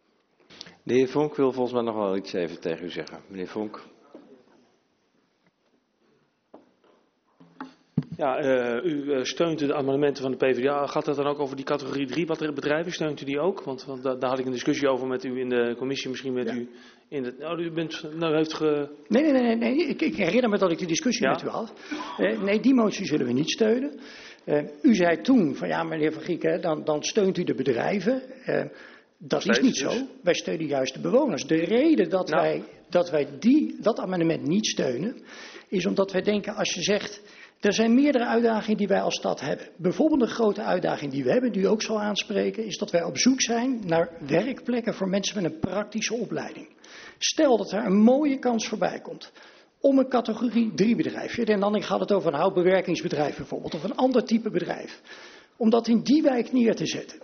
De heer Vonk wil volgens mij nog wel iets even tegen u zeggen. Meneer Vonk. Ja, u steunt de amendementen van de PvdA. Gaat het dan ook over die categorie 3 bedrijven? Steunt u die ook? Want daar had ik een discussie over met u in de commissie, misschien met u in het... Nou, u bent... Nou, heeft Nee. Ik herinner me dat ik die discussie met u had. Nee, die motie zullen we niet steunen. U zei toen van ja, meneer Van Grieken, dan steunt u de bedrijven. Dat is niet zo. Wij steunen juist de bewoners. De reden dat wij dat amendement niet steunen, is omdat wij denken als je zegt, er zijn meerdere uitdagingen die wij als stad hebben. Bijvoorbeeld een grote uitdaging die we hebben, die u ook zal aanspreken, is dat wij op zoek zijn naar werkplekken voor mensen met een praktische opleiding. Stel dat er een mooie kans voorbij komt om een categorie 3 bedrijfje, en dan gaat het over een houtbewerkingsbedrijf bijvoorbeeld, of een ander type bedrijf, om dat in die wijk neer te zetten.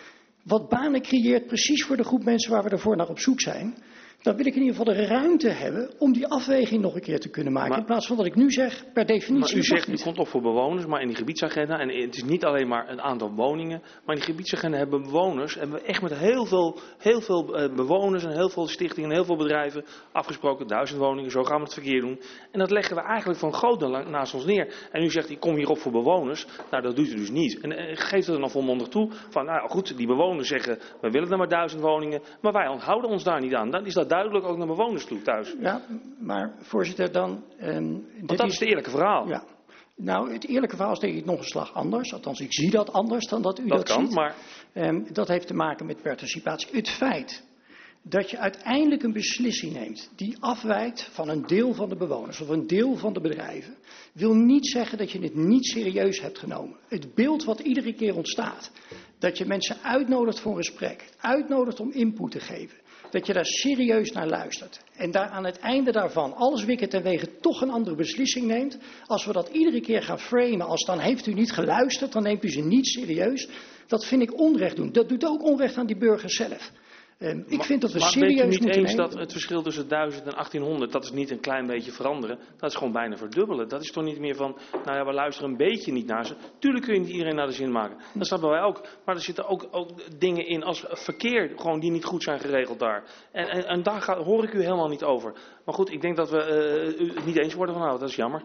Wat banen creëert precies voor de groep mensen waar we ervoor naar op zoek zijn, dan wil ik in ieder geval de ruimte hebben om die afweging nog een keer te kunnen maken. In plaats van dat ik nu zeg, per definitie. Maar u zegt, het komt op voor bewoners, maar in die gebiedsagenda, en het is niet alleen maar een aantal woningen, maar in die gebiedsagenda hebben bewoners, hebben we echt met heel veel bewoners en heel veel stichtingen en heel veel bedrijven afgesproken, 1000 woningen, zo gaan we het verkeer doen. En dat leggen we eigenlijk van groot naast ons neer. En u zegt, ik kom hier op voor bewoners. Nou, dat doet u dus niet. En geeft het dan volmondig toe van, nou goed, die bewoners zeggen, we willen er maar 1000 woningen, maar wij onthouden ons daar niet aan. Dan is dat duidelijk ook naar bewoners toe thuis. Ja, maar voorzitter, dan... Want dat is het eerlijke verhaal. Ja. Nou, het eerlijke verhaal is denk ik nog een slag anders. Althans, ik zie dat anders dan dat u dat kan, ziet. Maar... dat heeft te maken met participatie. Het feit dat je uiteindelijk een beslissing neemt die afwijkt van een deel van de bewoners of een deel van de bedrijven, wil niet zeggen dat je het niet serieus hebt genomen. Het beeld wat iedere keer ontstaat, dat je mensen uitnodigt voor een gesprek, uitnodigt om input te geven, dat je daar serieus naar luistert en daar aan het einde daarvan alles wikken ten wege toch een andere beslissing neemt. Als we dat iedere keer gaan framen als dan heeft u niet geluisterd, dan neemt u ze niet serieus. Dat vind ik onrecht doen. Dat doet ook onrecht aan die burgers zelf. Ik vind dat we serieus moeten nemen. Maar bent u niet eens dat het verschil tussen 1000 en 1800, dat is niet een klein beetje veranderen. Dat is gewoon bijna verdubbelen. Dat is toch niet meer van, nou ja, we luisteren een beetje niet naar ze. Tuurlijk kun je niet iedereen naar de zin maken. Dat snappen wij ook. Maar er zitten ook dingen in als verkeer, gewoon die niet goed zijn geregeld daar. En daar hoor ik u helemaal niet over. Maar goed, ik denk dat we u het niet eens worden van, nou, dat is jammer.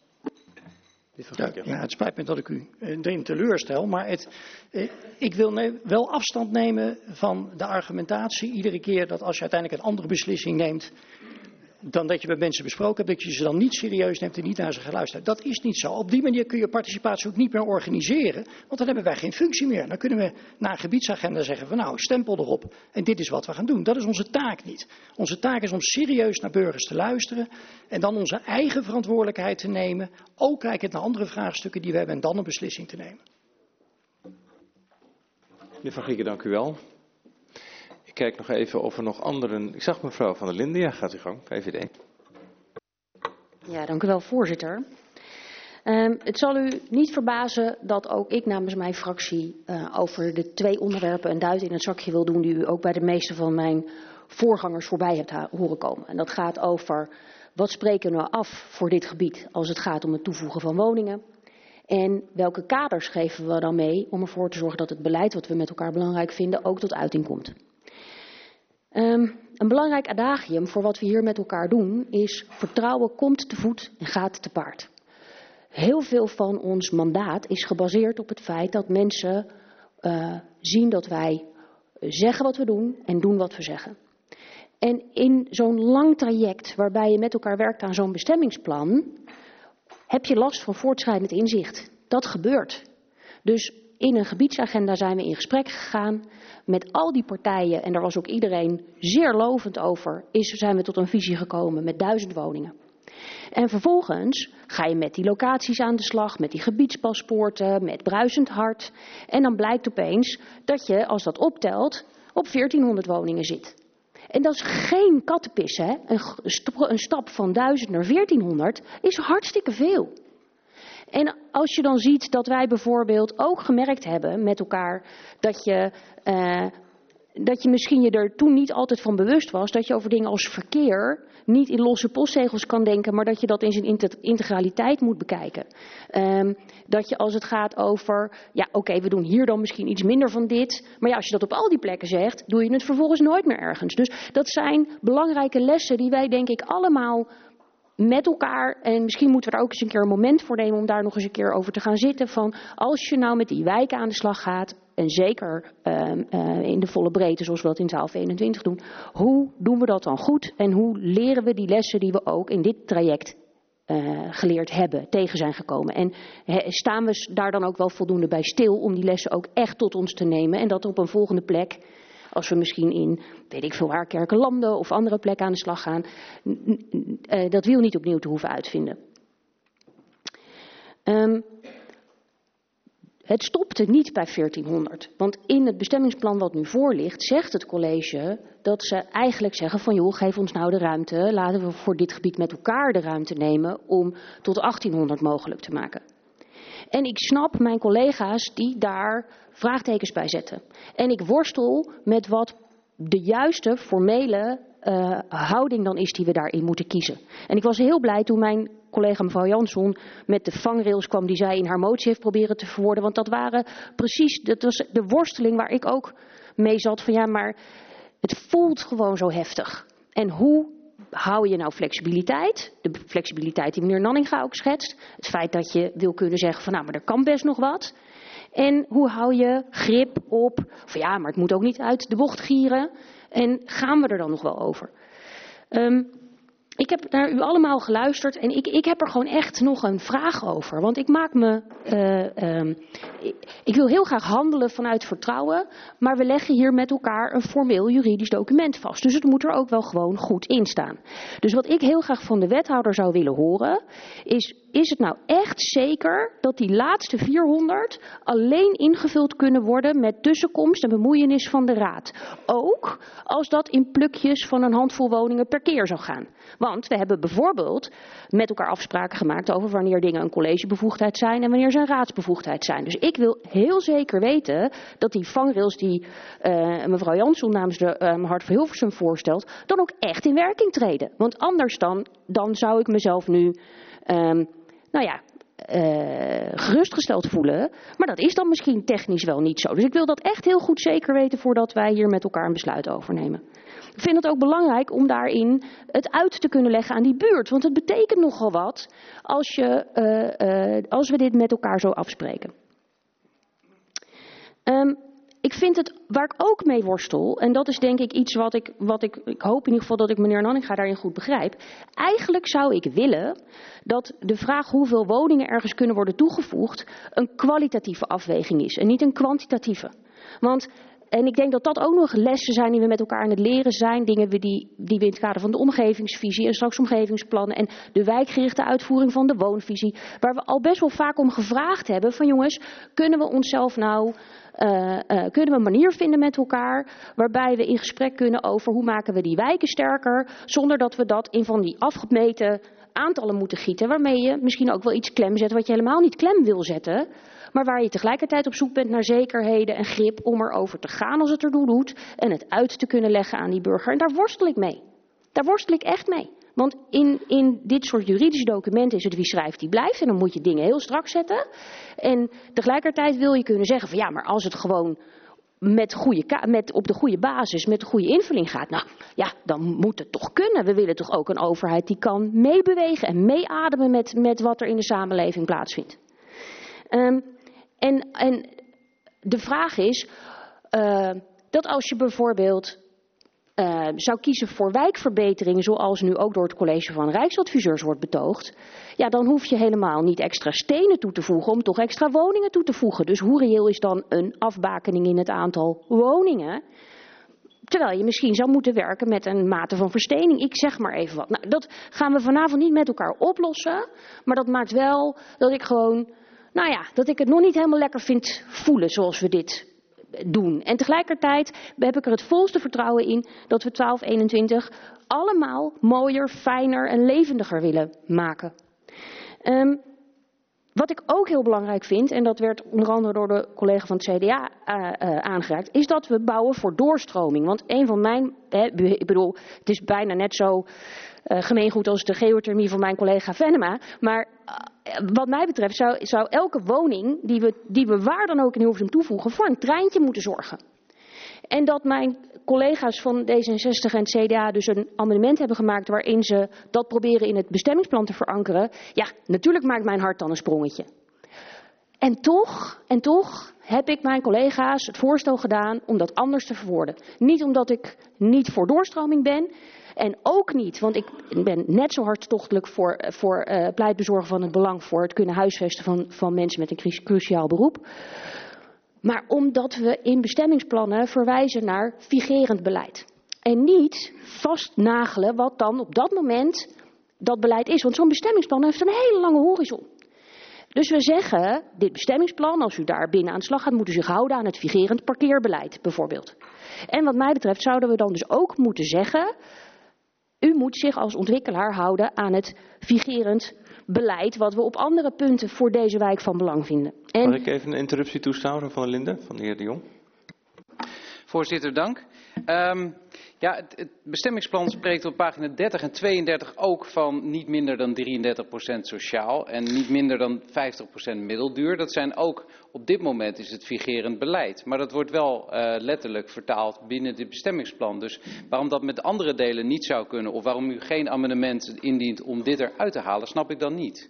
Ja, het spijt me dat ik u erin teleurstel, maar ik wil wel afstand nemen van de argumentatie iedere keer dat als je uiteindelijk een andere beslissing neemt, dan dat je met mensen besproken hebt, dat je ze dan niet serieus neemt en niet naar ze gaat luisteren. Dat is niet zo. Op die manier kun je participatie ook niet meer organiseren, want dan hebben wij geen functie meer. Dan kunnen we na een gebiedsagenda zeggen van nou, stempel erop en dit is wat we gaan doen. Dat is onze taak niet. Onze taak is om serieus naar burgers te luisteren en dan onze eigen verantwoordelijkheid te nemen, ook kijkend naar andere vraagstukken die we hebben en dan een beslissing te nemen. Meneer Van Gieken, dank u wel. Ik kijk nog even of er nog anderen... Ik zag mevrouw Van der Linden. Ja, gaat u gang. VVD. Ja, dank u wel, voorzitter. Het zal u niet verbazen dat ook ik namens mijn fractie over de 2 onderwerpen een duit in het zakje wil doen die u ook bij de meeste van mijn voorgangers voorbij hebt horen komen. En dat gaat over wat spreken we nou af voor dit gebied als het gaat om het toevoegen van woningen. En welke kaders geven we dan mee om ervoor te zorgen dat het beleid wat we met elkaar belangrijk vinden ook tot uiting komt. Een belangrijk adagium voor wat we hier met elkaar doen is vertrouwen komt te voet en gaat te paard. Heel veel van ons mandaat is gebaseerd op het feit dat mensen zien dat wij zeggen wat we doen en doen wat we zeggen. En in zo'n lang traject waarbij je met elkaar werkt aan zo'n bestemmingsplan, heb je last van voortschrijdend inzicht. Dat gebeurt. Dus in een gebiedsagenda zijn we in gesprek gegaan met al die partijen. En daar was ook iedereen zeer lovend over. Zijn we tot een visie gekomen met 1000 woningen. En vervolgens ga je met die locaties aan de slag, met die gebiedspaspoorten, met Bruisend Hart. En dan blijkt opeens dat je, als dat optelt, op 1400 woningen zit. En dat is geen kattenpis, hè? Een stap van 1000 naar 1400 is hartstikke veel. En als je dan ziet dat wij bijvoorbeeld ook gemerkt hebben met elkaar dat je misschien je er toen niet altijd van bewust was dat je over dingen als verkeer niet in losse postzegels kan denken, maar dat je dat in zijn integraliteit moet bekijken. Dat je als het gaat over, ja oké, we doen hier dan misschien iets minder van dit, maar ja, als je dat op al die plekken zegt, doe je het vervolgens nooit meer ergens. Dus dat zijn belangrijke lessen die wij denk ik allemaal met elkaar, en misschien moeten we daar ook eens een keer een moment voor nemen om daar nog eens een keer over te gaan zitten, van als je nou met die wijken aan de slag gaat, en zeker in de volle breedte zoals we dat in 1221 doen, hoe doen we dat dan goed en hoe leren we die lessen die we ook in dit traject geleerd hebben, tegen zijn gekomen. En staan we daar dan ook wel voldoende bij stil om die lessen ook echt tot ons te nemen en dat op een volgende plek, als we misschien in, weet ik veel waar, Kerkenlanden of andere plekken aan de slag gaan, dat wiel niet opnieuw te hoeven uitvinden. Het stopte niet bij 1400, want in het bestemmingsplan wat nu voor ligt, zegt het college dat ze eigenlijk zeggen van joh, geef ons nou de ruimte, laten we voor dit gebied met elkaar de ruimte nemen om tot 1800 mogelijk te maken. En ik snap mijn collega's die daar vraagtekens bij zetten. En ik worstel met wat de juiste formele houding dan is die we daarin moeten kiezen. En ik was heel blij toen mijn collega mevrouw Jansson met de vangrails kwam die zij in haar motie heeft proberen te verwoorden. Want dat was de worsteling waar ik ook mee zat van ja, maar het voelt gewoon zo heftig. En hoe hou je nou flexibiliteit? De flexibiliteit die meneer Nanninga ook schetst. Het feit dat je wil kunnen zeggen van nou, maar er kan best nog wat. En hoe hou je grip op van ja, maar het moet ook niet uit de bocht gieren. En gaan we er dan nog wel over? Ik heb naar u allemaal geluisterd en ik heb er gewoon echt nog een vraag over. Want ik maak me... ik wil heel graag handelen vanuit vertrouwen, maar we leggen hier met elkaar een formeel juridisch document vast. Dus het moet er ook wel gewoon goed in staan. Dus wat ik heel graag van de wethouder zou willen horen, is het nou echt zeker dat die laatste 400 alleen ingevuld kunnen worden met tussenkomst en bemoeienis van de raad? Ook als dat in plukjes van een handvol woningen per keer zou gaan. Want we hebben bijvoorbeeld met elkaar afspraken gemaakt over wanneer dingen een collegebevoegdheid zijn en wanneer ze een raadsbevoegdheid zijn. Dus ik wil heel zeker weten dat die vangrails die mevrouw Jansson namens de Hart voor Hilversum voorstelt, dan ook echt in werking treden. Want anders dan zou ik mezelf nu gerustgesteld voelen. Maar dat is dan misschien technisch wel niet zo. Dus ik wil dat echt heel goed zeker weten voordat wij hier met elkaar een besluit over nemen. Ik vind het ook belangrijk om daarin het uit te kunnen leggen aan die buurt. Want het betekent nogal wat als we dit met elkaar zo afspreken. ik vind het, waar ik ook mee worstel, en dat is denk ik iets wat ik hoop in ieder geval dat ik meneer Nanninga daarin goed begrijp. Eigenlijk zou ik willen dat de vraag hoeveel woningen ergens kunnen worden toegevoegd een kwalitatieve afweging is en niet een kwantitatieve. En ik denk dat dat ook nog lessen zijn die we met elkaar aan het leren zijn. Dingen die we in het kader van de omgevingsvisie en straks omgevingsplannen en de wijkgerichte uitvoering van de woonvisie. Waar we al best wel vaak om gevraagd hebben van jongens, kunnen we onszelf nou, kunnen we een manier vinden met elkaar waarbij we in gesprek kunnen over hoe maken we die wijken sterker. Zonder dat we dat in van die afgemeten aantallen moeten gieten. Waarmee je misschien ook wel iets klem zet wat je helemaal niet klem wil zetten. Maar waar je tegelijkertijd op zoek bent naar zekerheden en grip om erover te gaan als het ertoe doet. En het uit te kunnen leggen aan die burger. En daar worstel ik mee. Daar worstel ik echt mee. Want in dit soort juridische documenten is het wie schrijft die blijft. En dan moet je dingen heel strak zetten. En tegelijkertijd wil je kunnen zeggen van ja, maar als het gewoon op de goede basis, met de goede invulling gaat. Nou ja, dan moet het toch kunnen. We willen toch ook een overheid die kan meebewegen en meeademen met wat er in de samenleving plaatsvindt. En de vraag is dat als je bijvoorbeeld zou kiezen voor wijkverbeteringen, zoals nu ook door het college van Rijksadviseurs wordt betoogd, ja, dan hoef je helemaal niet extra stenen toe te voegen om toch extra woningen toe te voegen. Dus hoe reëel is dan een afbakening in het aantal woningen? Terwijl je misschien zou moeten werken met een mate van verstening. Ik zeg maar even wat. Nou, dat gaan we vanavond niet met elkaar oplossen, maar dat maakt wel dat ik gewoon, nou ja, dat ik het nog niet helemaal lekker vind voelen zoals we dit doen. En tegelijkertijd heb ik er het volste vertrouwen in dat we 1221 allemaal mooier, fijner en levendiger willen maken. Wat ik ook heel belangrijk vind, en dat werd onder andere door de collega van het CDA aangeraakt, is dat we bouwen voor doorstroming. Want een van mijn, ik bedoel, het is bijna net zo gemeengoed als de geothermie van mijn collega Venema, maar wat mij betreft zou elke woning die we waar dan ook in Hilversum toevoegen voor een treintje moeten zorgen. En dat mijn collega's van D66 en het CDA dus een amendement hebben gemaakt waarin ze dat proberen in het bestemmingsplan te verankeren. Ja, natuurlijk maakt mijn hart dan een sprongetje. En toch heb ik mijn collega's het voorstel gedaan om dat anders te verwoorden. Niet omdat ik niet voor doorstroming ben. En ook niet, want ik ben net zo hartstochtelijk voor pleitbezorgen van het belang voor het kunnen huisvesten van mensen met een cruciaal beroep. Maar omdat we in bestemmingsplannen verwijzen naar vigerend beleid. En niet vastnagelen wat dan op dat moment dat beleid is. Want zo'n bestemmingsplan heeft een hele lange horizon. Dus we zeggen, dit bestemmingsplan, als u daar binnen aan de slag gaat, moet u zich houden aan het vigerend parkeerbeleid bijvoorbeeld. En wat mij betreft zouden we dan dus ook moeten zeggen, u moet zich als ontwikkelaar houden aan het vigerend beleid wat we op andere punten voor deze wijk van belang vinden. Mag ik even een interruptie toestaan, van de Linde, van de heer De Jong? Voorzitter, dank. Het bestemmingsplan spreekt op pagina 30 en 32 ook van niet minder dan 33% sociaal en niet minder dan 50% middelduur. Dat zijn ook, op dit moment is het vigerend beleid. Maar dat wordt wel letterlijk vertaald binnen dit bestemmingsplan. Dus waarom dat met andere delen niet zou kunnen of waarom u geen amendement indient om dit eruit te halen, snap ik dan niet.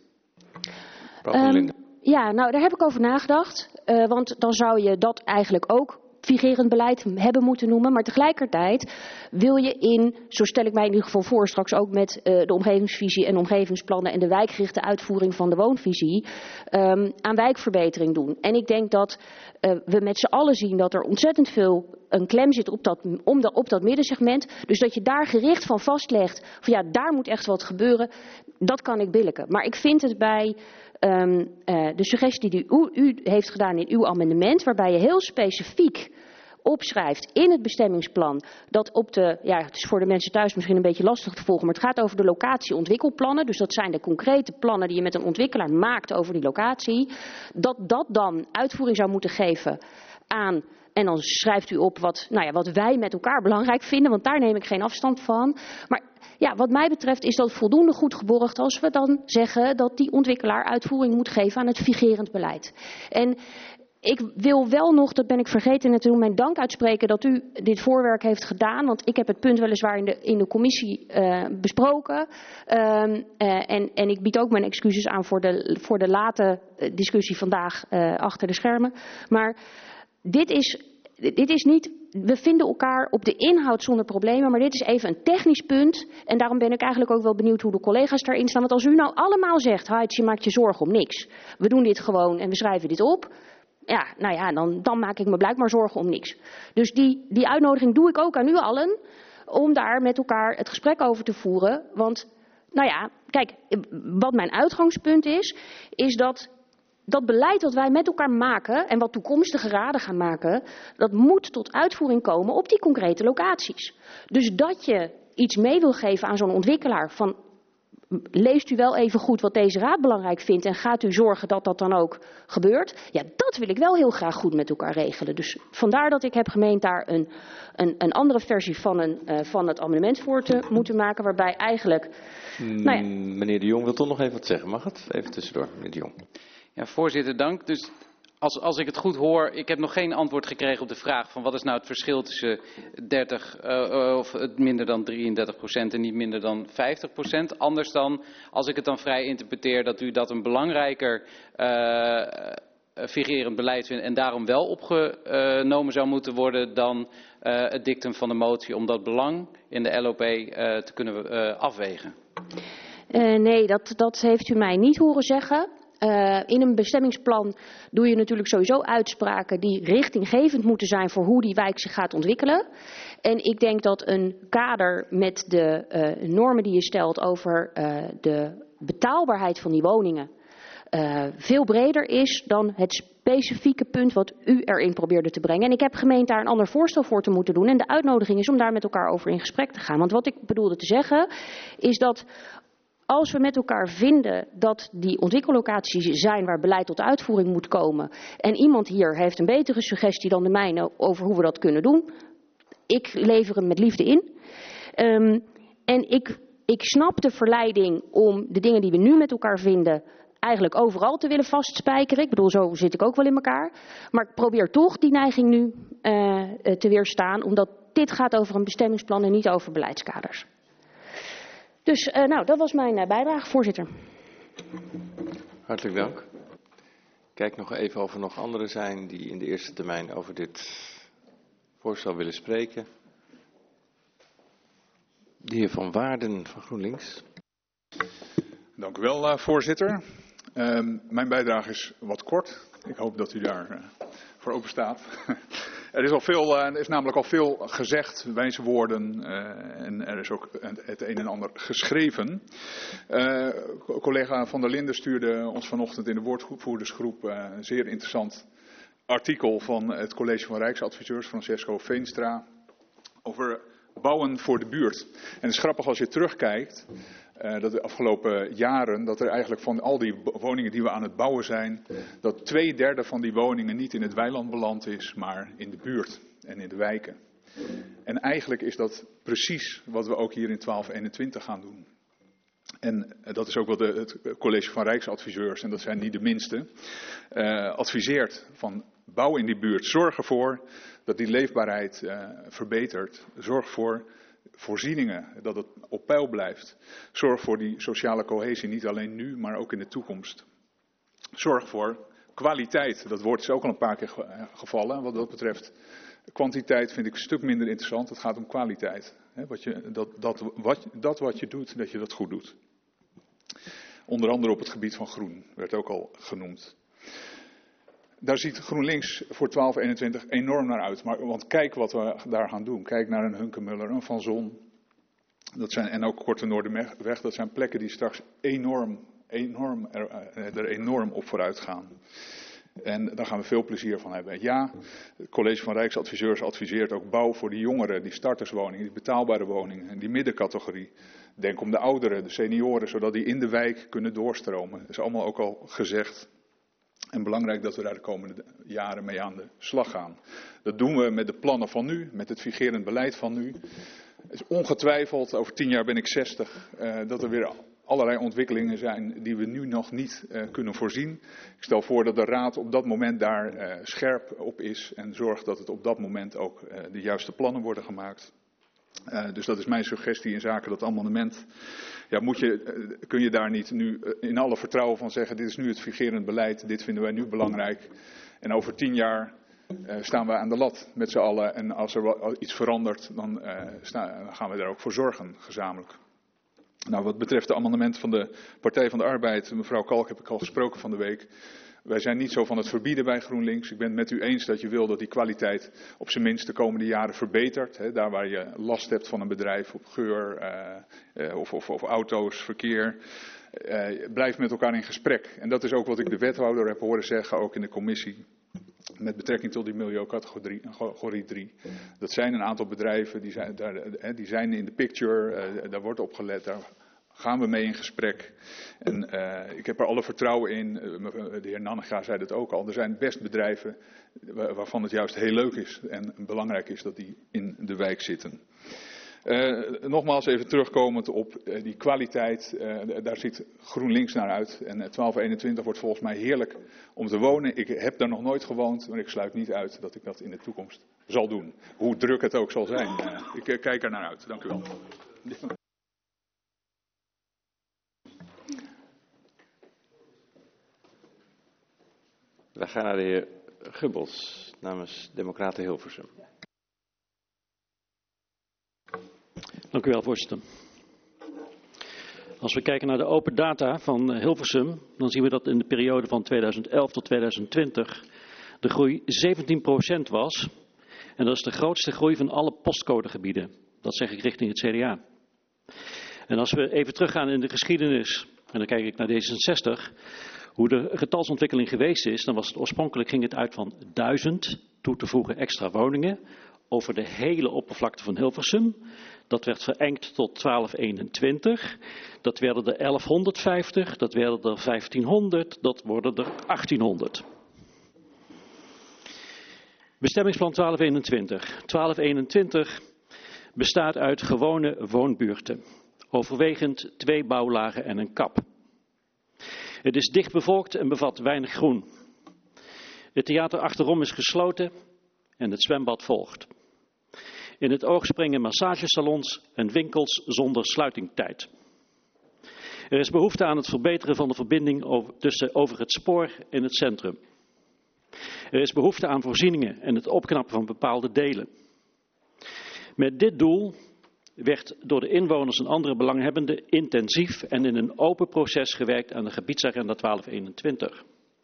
Ja, nou daar heb ik over nagedacht. Want dan zou je dat eigenlijk ook vigerend beleid hebben moeten noemen. Maar tegelijkertijd wil je zo stel ik mij in ieder geval voor, straks ook met de omgevingsvisie en omgevingsplannen en de wijkgerichte uitvoering van de woonvisie, aan wijkverbetering doen. En ik denk dat we met z'n allen zien dat er ontzettend veel een klem zit op dat middensegment. Dus dat je daar gericht van vastlegt, van ja, daar moet echt wat gebeuren, dat kan ik billijken. Maar ik vind het bij de suggestie die u heeft gedaan in uw amendement, waarbij je heel specifiek opschrijft in het bestemmingsplan dat het is voor de mensen thuis misschien een beetje lastig te volgen, maar het gaat over de locatieontwikkelplannen. Dus dat zijn de concrete plannen die je met een ontwikkelaar maakt over die locatie. Dat dan uitvoering zou moeten geven aan, en dan schrijft u op wat wij met elkaar belangrijk vinden, want daar neem ik geen afstand van. Maar ja, wat mij betreft is dat voldoende goed geborgd als we dan zeggen dat die ontwikkelaar uitvoering moet geven aan het vigerend beleid. En ik wil wel nog, dat ben ik vergeten net te doen, mijn dank uitspreken dat u dit voorwerk heeft gedaan. Want ik heb het punt weliswaar in de commissie besproken. En ik bied ook mijn excuses aan voor de late discussie vandaag achter de schermen. Maar dit is dit is niet, we vinden elkaar op de inhoud zonder problemen, maar dit is even een technisch punt. En daarom ben ik eigenlijk ook wel benieuwd hoe de collega's daarin staan. Want als u nou allemaal zegt, Heitz, je maakt je zorgen om niks. We doen dit gewoon en we schrijven dit op. Ja, nou ja, dan maak ik me blijkbaar zorgen om niks. Dus die uitnodiging doe ik ook aan u allen, om daar met elkaar het gesprek over te voeren. Want, nou ja, kijk, wat mijn uitgangspunt is dat beleid wat wij met elkaar maken en wat toekomstige raden gaan maken, dat moet tot uitvoering komen op die concrete locaties. Dus dat je iets mee wil geven aan zo'n ontwikkelaar van, leest u wel even goed wat deze raad belangrijk vindt en gaat u zorgen dat dat dan ook gebeurt. Ja, dat wil ik wel heel graag goed met elkaar regelen. Dus vandaar dat ik heb gemeend daar een andere versie van het amendement voor te moeten maken, waarbij eigenlijk... Nou ja. Meneer De Jong wil toch nog even wat zeggen. Mag het? Even tussendoor, meneer De Jong. Ja, voorzitter, dank. Dus als ik het goed hoor, ik heb nog geen antwoord gekregen op de vraag van wat is nou het verschil tussen 30 of het minder dan 33% en niet minder dan 50%. Anders dan, als ik het dan vrij interpreteer, dat u dat een belangrijker vigerend beleid vindt en daarom wel opgenomen zou moeten worden dan het dictum van de motie om dat belang in de LOP te kunnen afwegen. Nee, dat heeft u mij niet horen zeggen. In een bestemmingsplan doe je natuurlijk sowieso uitspraken die richtinggevend moeten zijn voor hoe die wijk zich gaat ontwikkelen. En ik denk dat een kader met de normen die je stelt over de betaalbaarheid van die woningen veel breder is dan het specifieke punt wat u erin probeerde te brengen. En ik heb gemeend daar een ander voorstel voor te moeten doen. En de uitnodiging is om daar met elkaar over in gesprek te gaan. Want wat ik bedoelde te zeggen is dat als we met elkaar vinden dat die ontwikkellocaties zijn waar beleid tot uitvoering moet komen en iemand hier heeft een betere suggestie dan de mijne over hoe we dat kunnen doen, ik lever hem met liefde in. En ik snap de verleiding om de dingen die we nu met elkaar vinden eigenlijk overal te willen vastspijkeren. Ik bedoel, zo zit ik ook wel in elkaar. Maar ik probeer toch die neiging nu te weerstaan, omdat dit gaat over een bestemmingsplan en niet over beleidskaders. Dus dat was mijn bijdrage, voorzitter. Hartelijk dank. Kijk nog even of er nog anderen zijn die in de eerste termijn over dit voorstel willen spreken. De heer Van Waarden van GroenLinks. Dank u wel, voorzitter. Mijn bijdrage is wat kort. Ik hoop dat u daar voor open staat. Er is namelijk al veel gezegd, wijze woorden, en er is ook het een en ander geschreven. Collega Van der Linden stuurde ons vanochtend in de woordvoerdersgroep een zeer interessant artikel van het College van Rijksadviseurs, Francesco Veenstra, over bouwen voor de buurt. En het is grappig als je terugkijkt, dat de afgelopen jaren, dat er eigenlijk van al die woningen die we aan het bouwen zijn, dat 2/3 van die woningen niet in het weiland beland is, maar in de buurt en in de wijken. En eigenlijk is dat precies wat we ook hier in 1221 gaan doen. En dat is ook wat het College van Rijksadviseurs, en dat zijn niet de minste, adviseert van bouw in die buurt. Zorg ervoor dat die leefbaarheid verbetert. Zorg voor voorzieningen, dat het op peil blijft. Zorg voor die sociale cohesie, niet alleen nu, maar ook in de toekomst. Zorg voor kwaliteit. Dat woord is ook al een paar keer gevallen. Wat dat betreft, kwantiteit vind ik een stuk minder interessant. Het gaat om kwaliteit. Wat je doet, dat je dat goed doet. Onder andere op het gebied van groen, werd ook al genoemd. Daar ziet GroenLinks voor 1221 enorm naar uit. Want kijk wat we daar gaan doen. Kijk naar een Hunkemuller, een Van Zon. En ook Korte Noorderweg. Dat zijn plekken die straks enorm op vooruit gaan. En daar gaan we veel plezier van hebben. Ja, het College van Rijksadviseurs adviseert ook bouw voor die jongeren, die starterswoningen, die betaalbare woningen, die middencategorie. Denk om de ouderen, de senioren, zodat die in de wijk kunnen doorstromen. Dat is allemaal ook al gezegd. En belangrijk dat we daar de komende jaren mee aan de slag gaan. Dat doen we met de plannen van nu, met het vigerend beleid van nu. Het is ongetwijfeld, over 10 jaar ben ik 60, dat er weer allerlei ontwikkelingen zijn die we nu nog niet kunnen voorzien. Ik stel voor dat de Raad op dat moment daar scherp op is en zorgt dat het op dat moment ook de juiste plannen worden gemaakt. Dus dat is mijn suggestie in zaken dat amendement. Ja, kun je daar niet nu in alle vertrouwen van zeggen, dit is nu het vigerend beleid, dit vinden wij nu belangrijk. En over 10 jaar staan we aan de lat met z'n allen. En als er iets verandert, dan gaan we daar ook voor zorgen, gezamenlijk. Nou, wat betreft de amendement van de Partij van de Arbeid, mevrouw Kalk heb ik al gesproken van de week. Wij zijn niet zo van het verbieden bij GroenLinks. Ik ben het met u eens dat je wil dat die kwaliteit op zijn minst de komende jaren verbetert. Hè, daar waar je last hebt van een bedrijf op geur of auto's, verkeer. Blijf met elkaar in gesprek. En dat is ook wat ik de wethouder heb horen zeggen, ook in de commissie. Met betrekking tot die milieucategorie 3. Dat zijn een aantal bedrijven, die zijn in de picture, daar wordt op gelet, daar gaan we mee in gesprek. En ik heb er alle vertrouwen in, de heer Nannega zei dat ook al, er zijn best bedrijven waarvan het juist heel leuk is en belangrijk is dat die in de wijk zitten. Nogmaals even terugkomend op die kwaliteit, daar ziet GroenLinks naar uit. En 1221 wordt volgens mij heerlijk om te wonen. Ik heb daar nog nooit gewoond, maar ik sluit niet uit dat ik dat in de toekomst zal doen. Hoe druk het ook zal zijn. Ik kijk er naar uit. Dank u wel. We gaan naar de heer Gubbels namens Democraten Hilversum. Dank u wel, voorzitter. Als we kijken naar de open data van Hilversum, dan zien we dat in de periode van 2011 tot 2020 de groei 17% was. En dat is de grootste groei van alle postcodegebieden. Dat zeg ik richting het CDA. En als we even teruggaan in de geschiedenis, en dan kijk ik naar D66, hoe de getalsontwikkeling geweest is, dan was het oorspronkelijk ging het uit van 1000 toe te voegen extra woningen over de hele oppervlakte van Hilversum. Dat werd verengd tot 1221. Dat werden er 1150, dat werden er 1500, dat worden er 1800. Bestemmingsplan 1221. 1221 bestaat uit gewone woonbuurten. Overwegend 2 bouwlagen en een kap. Het is dicht bevolkt en bevat weinig groen. Het theater achterom is gesloten en het zwembad volgt. In het oog springen massagesalons en winkels zonder sluitingstijd. Er is behoefte aan het verbeteren van de verbinding over het spoor in het centrum. Er is behoefte aan voorzieningen en het opknappen van bepaalde delen. Met dit doel werd door de inwoners en andere belanghebbenden intensief en in een open proces gewerkt aan de gebiedsagenda 1221.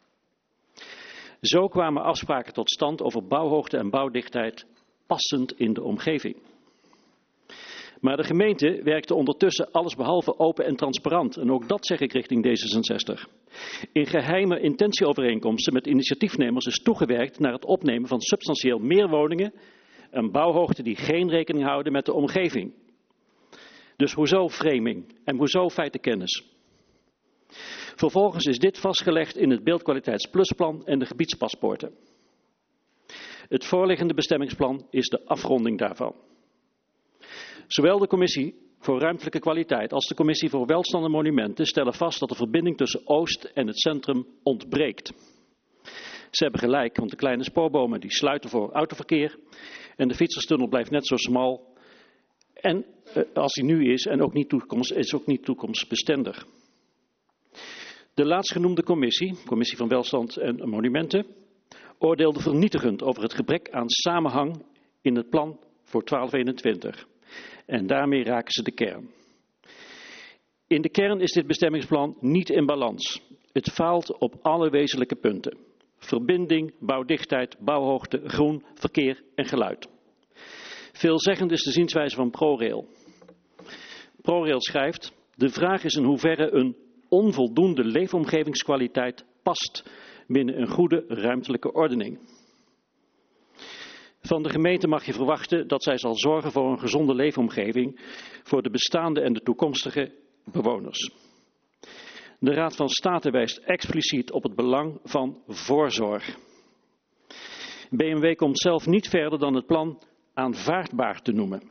Zo kwamen afspraken tot stand over bouwhoogte en bouwdichtheid passend in de omgeving. Maar de gemeente werkte ondertussen allesbehalve open en transparant. En ook dat zeg ik richting D66. In geheime intentieovereenkomsten met initiatiefnemers is toegewerkt naar het opnemen van substantieel meer woningen en bouwhoogten die geen rekening houden met de omgeving. Dus hoezo framing en hoezo feitenkennis? Vervolgens is dit vastgelegd in het beeldkwaliteitsplusplan en de gebiedspaspoorten. Het voorliggende bestemmingsplan is de afronding daarvan. Zowel de commissie voor ruimtelijke kwaliteit als de commissie voor welstand en monumenten stellen vast dat de verbinding tussen Oost en het centrum ontbreekt. Ze hebben gelijk, want de kleine spoorbomen die sluiten voor autoverkeer en de fietserstunnel blijft net zo smal en als die nu is en ook niet toekomstbestendig. De laatstgenoemde commissie van welstand en monumenten, oordeelde vernietigend over het gebrek aan samenhang in het plan voor 1221. En daarmee raken ze de kern. In de kern is dit bestemmingsplan niet in balans. Het faalt op alle wezenlijke punten. Verbinding, bouwdichtheid, bouwhoogte, groen, verkeer en geluid. Veelzeggend is de zienswijze van ProRail. ProRail schrijft: de vraag is in hoeverre een onvoldoende leefomgevingskwaliteit past binnen een goede ruimtelijke ordening. Van de gemeente mag je verwachten dat zij zal zorgen voor een gezonde leefomgeving voor de bestaande en de toekomstige bewoners. De Raad van State wijst expliciet op het belang van voorzorg. BMW komt zelf niet verder dan het plan aanvaardbaar te noemen.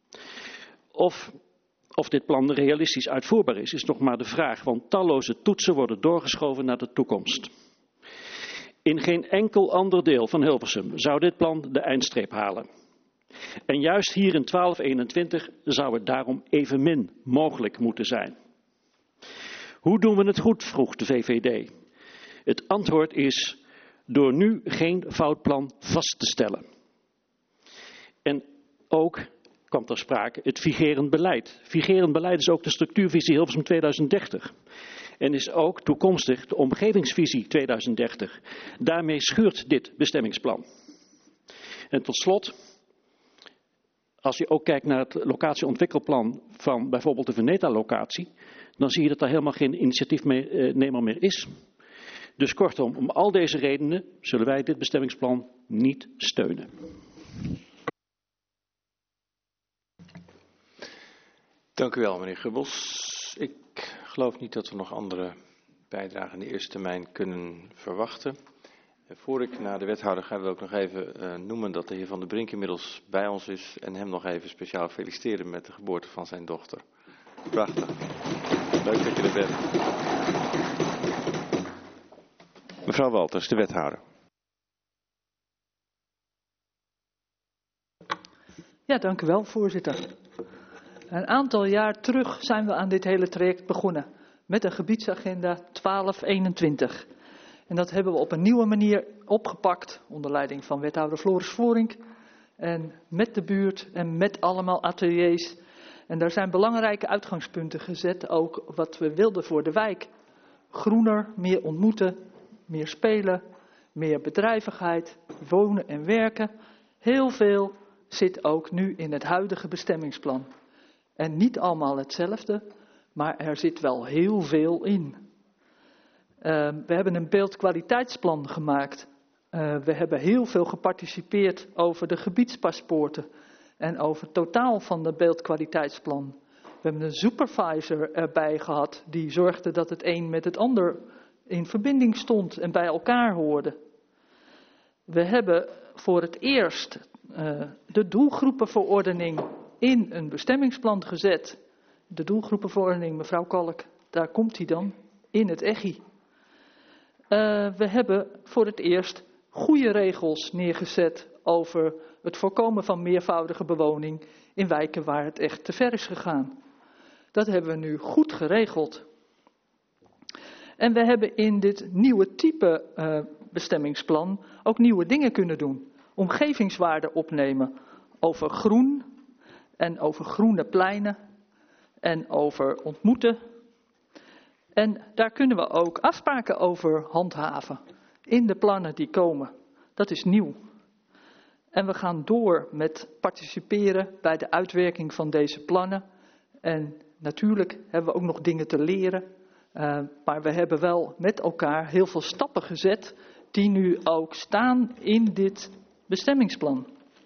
Of dit plan realistisch uitvoerbaar is nog maar de vraag, want talloze toetsen worden doorgeschoven naar de toekomst. In geen enkel ander deel van Hilversum zou dit plan de eindstreep halen. En juist hier in 1221 zou het daarom evenmin mogelijk moeten zijn. Hoe doen we het goed, vroeg de VVD. Het antwoord is door nu geen foutplan vast te stellen. En ook kwam ter sprake het vigerend beleid. Vigerend beleid is ook de structuurvisie Hilversum 2030. En is ook toekomstig de omgevingsvisie 2030. Daarmee schuurt dit bestemmingsplan. En tot slot, als je ook kijkt naar het locatieontwikkelplan van bijvoorbeeld de Veneta-locatie, dan zie je dat daar helemaal geen initiatiefnemer meer is. Dus kortom, om al deze redenen zullen wij dit bestemmingsplan niet steunen. Dank u wel, meneer Gubbels. Ik geloof niet dat we nog andere bijdragen in de eerste termijn kunnen verwachten. Voor ik naar de wethouder ga, wil ik nog even noemen dat de heer Van der Brink inmiddels bij ons is en hem nog even speciaal feliciteren met de geboorte van zijn dochter. Prachtig. Leuk dat je er bent. Mevrouw Walters, de wethouder. Ja, dank u wel, voorzitter. Een aantal jaar terug zijn we aan dit hele traject begonnen met een gebiedsagenda 1221. En dat hebben we op een nieuwe manier opgepakt onder leiding van wethouder Floris Voorink. En met de buurt en met allemaal ateliers. En daar zijn belangrijke uitgangspunten gezet, ook wat we wilden voor de wijk. Groener, meer ontmoeten, meer spelen, meer bedrijvigheid, wonen en werken. Heel veel zit ook nu in het huidige bestemmingsplan. En niet allemaal hetzelfde, maar er zit wel heel veel in. We hebben een beeldkwaliteitsplan gemaakt. We hebben heel veel geparticipeerd over de gebiedspaspoorten en over het totaal van de beeldkwaliteitsplan. We hebben een supervisor erbij gehad die zorgde dat het een met het ander in verbinding stond en bij elkaar hoorde. We hebben voor het eerst de doelgroepenverordening in een bestemmingsplan gezet. De doelgroepenverordening, mevrouw Kalk, daar komt hij dan, in het EGI. We hebben voor het eerst goede regels neergezet over het voorkomen van meervoudige bewoning in wijken waar het echt te ver is gegaan. Dat hebben we nu goed geregeld. En we hebben in dit nieuwe type bestemmingsplan ook nieuwe dingen kunnen doen. Omgevingswaarden opnemen over groen en over groene pleinen en over ontmoeten. En daar kunnen we ook afspraken over handhaven in de plannen die komen. Dat is nieuw. En we gaan door met participeren bij de uitwerking van deze plannen. En natuurlijk hebben we ook nog dingen te leren. Maar we hebben wel met elkaar heel veel stappen gezet die nu ook staan in dit bestemmingsplan.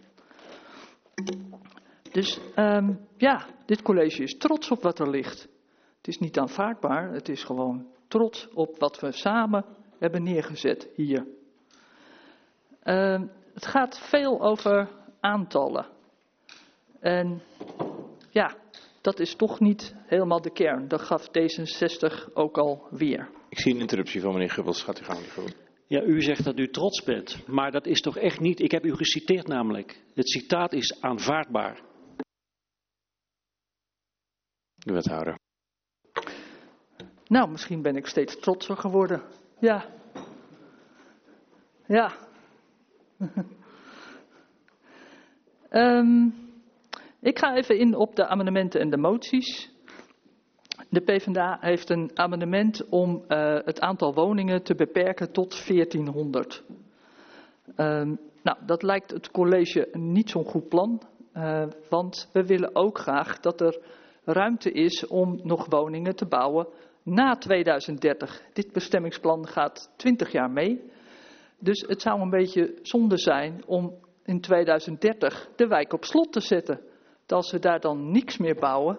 Dus dit college is trots op wat er ligt. Het is niet aanvaardbaar, het is gewoon trots op wat we samen hebben neergezet hier. Het gaat veel over aantallen. En ja, dat is toch niet helemaal de kern. Dat gaf D66 ook al weer. Ik zie een interruptie van meneer Gubbels. Gaat u gaan, meneer Gubbels. Ja, u zegt dat u trots bent, maar dat is toch echt niet. Ik heb u geciteerd namelijk. Het citaat is aanvaardbaar. De wethouder. Nou, misschien ben ik steeds trotser geworden. Ja. Ja. Ik ga even in op de amendementen en de moties. De PvdA heeft een amendement om het aantal woningen te beperken tot 1400. Nou, dat lijkt het college niet zo'n goed plan. Want we willen ook graag dat er ruimte is om nog woningen te bouwen na 2030. Dit bestemmingsplan gaat 20 jaar mee. Dus het zou een beetje zonde zijn om in 2030 de wijk op slot te zetten. Als we daar dan niks meer bouwen.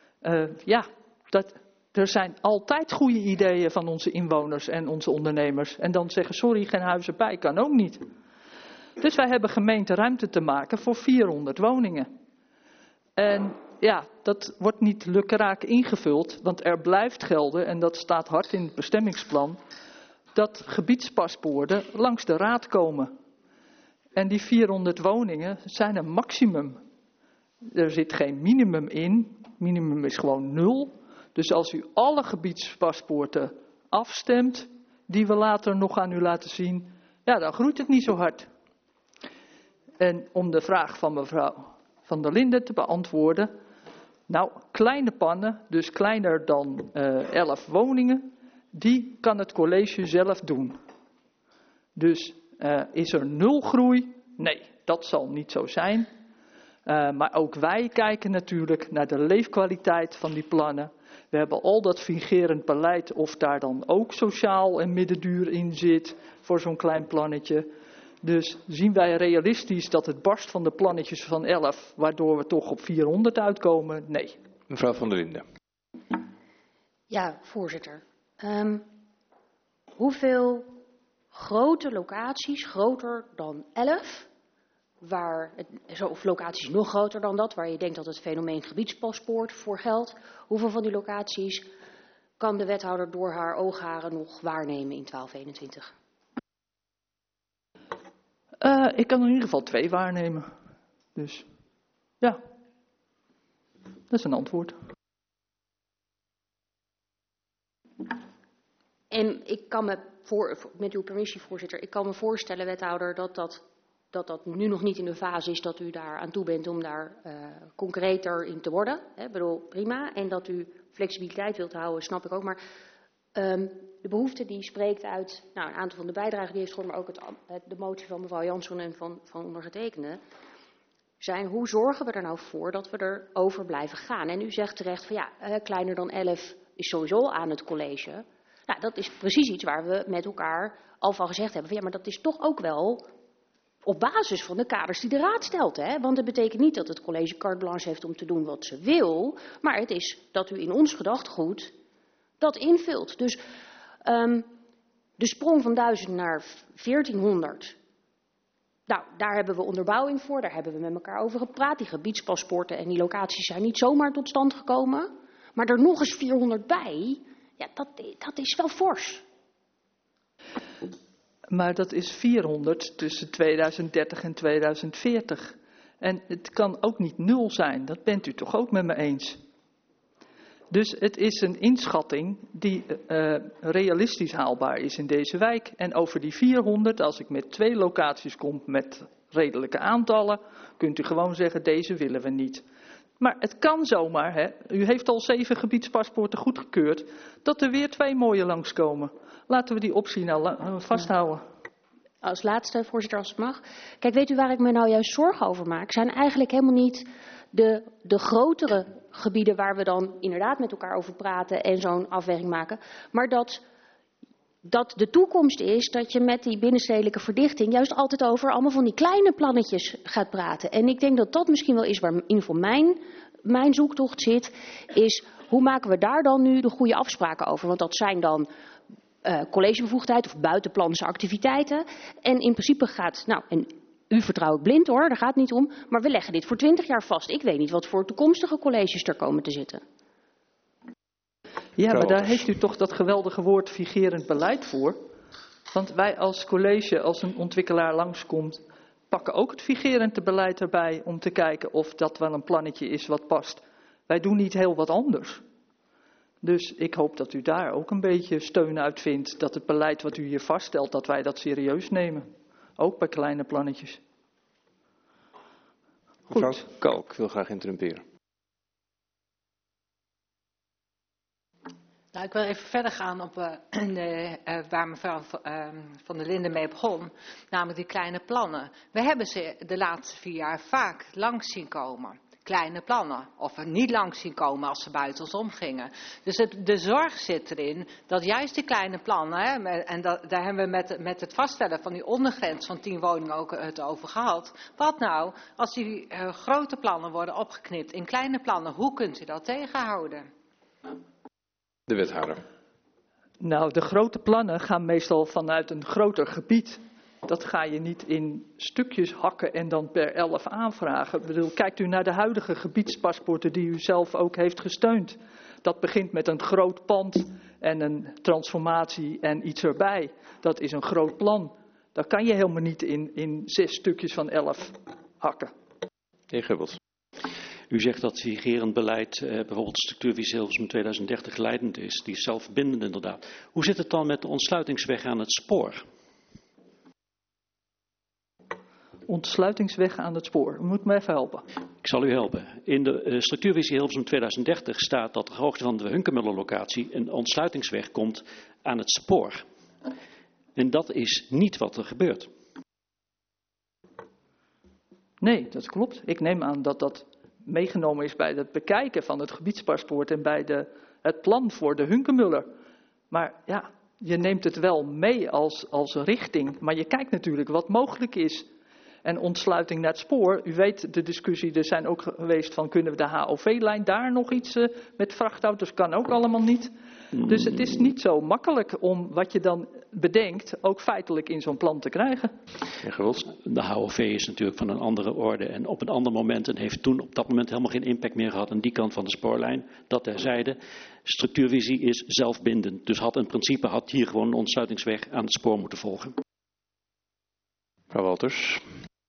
Er zijn altijd goede ideeën van onze inwoners en onze ondernemers. En dan zeggen, sorry, geen huizen bij, kan ook niet. Dus wij hebben gemeente ruimte te maken voor 400 woningen. En ja, dat wordt niet lukraak ingevuld, want er blijft gelden, en dat staat hard in het bestemmingsplan, dat gebiedspaspoorten langs de raad komen. En die 400 woningen zijn een maximum. Er zit geen minimum in. Minimum is gewoon 0. Dus als u alle gebiedspaspoorten afstemt, die we later nog aan u laten zien, ja, dan groeit het niet zo hard. En om de vraag van mevrouw Van der Linden te beantwoorden. Nou, kleine pannen, dus kleiner dan 11 woningen, die kan het college zelf doen. Dus is er 0 groei? Nee, dat zal niet zo zijn. Maar ook wij kijken natuurlijk naar de leefkwaliteit van die plannen. We hebben al dat fingerend beleid of daar dan ook sociaal en middenduur in zit voor zo'n klein plannetje. Dus zien wij realistisch dat het barst van de plannetjes van 11, waardoor we toch op 400 uitkomen? Nee. Mevrouw Van der Linden. Ja, voorzitter. Hoeveel grote locaties, groter dan 11, of locaties nog groter dan dat, waar je denkt dat het fenomeen gebiedspaspoort voor geldt, hoeveel van die locaties kan de wethouder door haar oogharen nog waarnemen in 1221? Ik kan in ieder geval 2 waarnemen. Dus ja, dat is een antwoord. En ik kan me, met uw permissie voorzitter, ik kan me voorstellen wethouder dat nu nog niet in de fase is dat u daar aan toe bent om daar concreter in te worden. Ik bedoel, prima. En dat u flexibiliteit wilt houden, snap ik ook. Maar de behoefte die spreekt uit een aantal van de bijdragen die heeft gehoord, maar ook de motie van mevrouw Jansson en van ondergetekende, zijn hoe zorgen we er nou voor dat we erover blijven gaan. En u zegt terecht van ja, kleiner dan 11 is sowieso aan het college. Nou, dat is precies iets waar we met elkaar al van gezegd hebben van ja, maar dat is toch ook wel op basis van de kaders die de raad stelt. Hè? Want dat betekent niet dat het college carte blanche heeft om te doen wat ze wil, maar het is dat u in ons gedachtegoed dat invult. Dus de sprong van 1000 naar 1400, nou, daar hebben we onderbouwing voor, daar hebben we met elkaar over gepraat. Die gebiedspaspoorten en die locaties zijn niet zomaar tot stand gekomen, maar er nog eens 400 bij, ja, dat is wel fors. Maar dat is 400 tussen 2030 en 2040. En het kan ook niet 0 zijn, dat bent u toch ook met me eens? Dus het is een inschatting die realistisch haalbaar is in deze wijk. En over die 400, als ik met 2 locaties kom met redelijke aantallen, kunt u gewoon zeggen, deze willen we niet. Maar het kan zomaar, hè? U heeft al 7 gebiedspaspoorten goedgekeurd, dat er weer 2 mooie langskomen. Laten we die optie nou vasthouden. Als laatste, voorzitter, als het mag. Kijk, weet u waar ik me nou juist zorgen over maak? Zijn eigenlijk helemaal niet de grotere gebieden waar we dan inderdaad met elkaar over praten en zo'n afweging maken. Maar dat de toekomst is dat je met die binnenstedelijke verdichting juist altijd over allemaal van die kleine plannetjes gaat praten. En ik denk dat dat misschien wel is waar in ieder geval mijn zoektocht zit, is hoe maken we daar dan nu de goede afspraken over? Want dat zijn dan collegebevoegdheid of buitenplanse activiteiten. En in principe gaat, nou, en u vertrouw ik blind hoor, daar gaat het niet om, maar we leggen dit voor 20 jaar vast. Ik weet niet wat voor toekomstige colleges er komen te zitten. Ja, maar daar heeft u toch dat geweldige woord vigerend beleid voor. Want wij als college, als een ontwikkelaar langskomt, pakken ook het vigerende beleid erbij om te kijken of dat wel een plannetje is wat past. Wij doen niet heel wat anders. Dus ik hoop dat u daar ook een beetje steun uit vindt, dat het beleid wat u hier vaststelt, dat wij dat serieus nemen. Ook bij kleine plannetjes. Goed. Mevrouw Kalk wil graag interrumperen. Nou, ik wil even verder gaan op waar mevrouw Van der Linden mee begon. Namelijk die kleine plannen. We hebben ze de laatste 4 jaar vaak langs zien komen. Kleine plannen. Of er niet langs zien komen als ze buiten ons omgingen. Dus de zorg zit erin dat juist die kleine plannen, hè, en daar hebben we met het vaststellen van die ondergrens van 10 woningen ook het over gehad. Wat nou als die grote plannen worden opgeknipt in kleine plannen? Hoe kunt u dat tegenhouden? De wethouder. Nou, de grote plannen gaan meestal vanuit een groter gebied. Dat ga je niet in stukjes hakken en dan per 11 aanvragen. Ik bedoel, kijkt u naar de huidige gebiedspaspoorten die u zelf ook heeft gesteund. Dat begint met een groot pand en een transformatie en iets erbij. Dat is een groot plan. Dat kan je helemaal niet in 6 stukjes van 11 hakken. Heer Gubbels. U zegt dat vigerend beleid, bijvoorbeeld structuurvisie van 2030 leidend is. Die is zelfbindend inderdaad. Hoe zit het dan met de ontsluitingsweg aan het spoor? ontsluitingsweg aan het spoor. U moet me even helpen. Ik zal u helpen. In de structuurvisie Hilversum 2030 staat dat de hoogte van de Hunkemuller-locatie een ontsluitingsweg komt aan het spoor. En dat is niet wat er gebeurt. Nee, dat klopt. Ik neem aan dat dat meegenomen is bij het bekijken van het gebiedspaspoort en bij het plan voor de Hunkemuller. Maar ja, je neemt het wel mee als richting, maar je kijkt natuurlijk wat mogelijk is. En ontsluiting naar het spoor, u weet de discussie, er zijn ook geweest van kunnen we de HOV-lijn daar nog iets met vrachtauto's, kan ook allemaal niet. Dus het is niet zo makkelijk om wat je dan bedenkt ook feitelijk in zo'n plan te krijgen. De HOV is natuurlijk van een andere orde en op een ander moment en heeft toen op dat moment helemaal geen impact meer gehad aan die kant van de spoorlijn. Dat terzijde. Structuurvisie is zelfbindend, dus in principe had hier gewoon een ontsluitingsweg aan het spoor moeten volgen. Mevrouw Walters.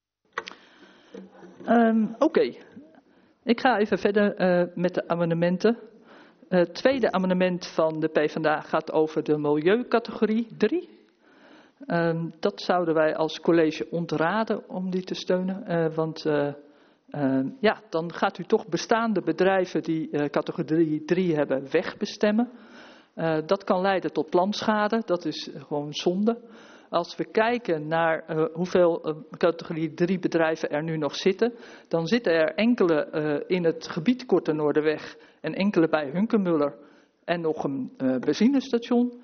Oké. Ik ga even verder met de amendementen. Het tweede amendement van de PvdA gaat over de milieucategorie 3. Dat zouden wij als college ontraden om die te steunen. Want dan gaat u toch bestaande bedrijven die categorie 3 hebben wegbestemmen. Dat kan leiden tot planschade, dat is gewoon zonde. Als we kijken naar hoeveel categorie 3 bedrijven er nu nog zitten, dan zitten er enkele in het gebied Korte Noorderweg en enkele bij Hunkemuller en nog een benzinestation.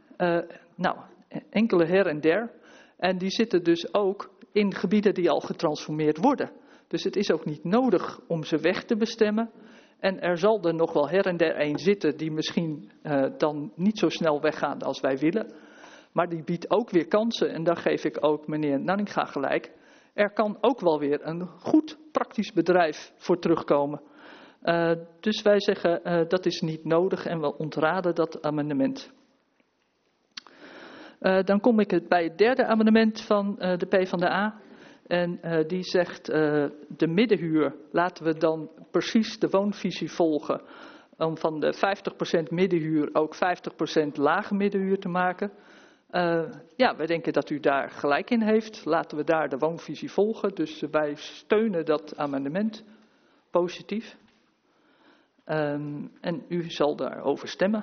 Enkele her en der. En die zitten dus ook in gebieden die al getransformeerd worden. Dus het is ook niet nodig om ze weg te bestemmen. En er zal er nog wel her en der een zitten die misschien dan niet zo snel weggaan als wij willen. Maar die biedt ook weer kansen en daar geef ik ook meneer Nanninga gelijk. Er kan ook wel weer een goed praktisch bedrijf voor terugkomen. Dus wij zeggen dat is niet nodig en we ontraden dat amendement. Dan kom ik bij het derde amendement van de PvdA. En die zegt de middenhuur laten we dan precies de woonvisie volgen. Om van de 50% middenhuur ook 50% lage middenhuur te maken. Wij denken dat u daar gelijk in heeft. Laten we daar de woonvisie volgen. Dus wij steunen dat amendement positief. En u zal daarover stemmen.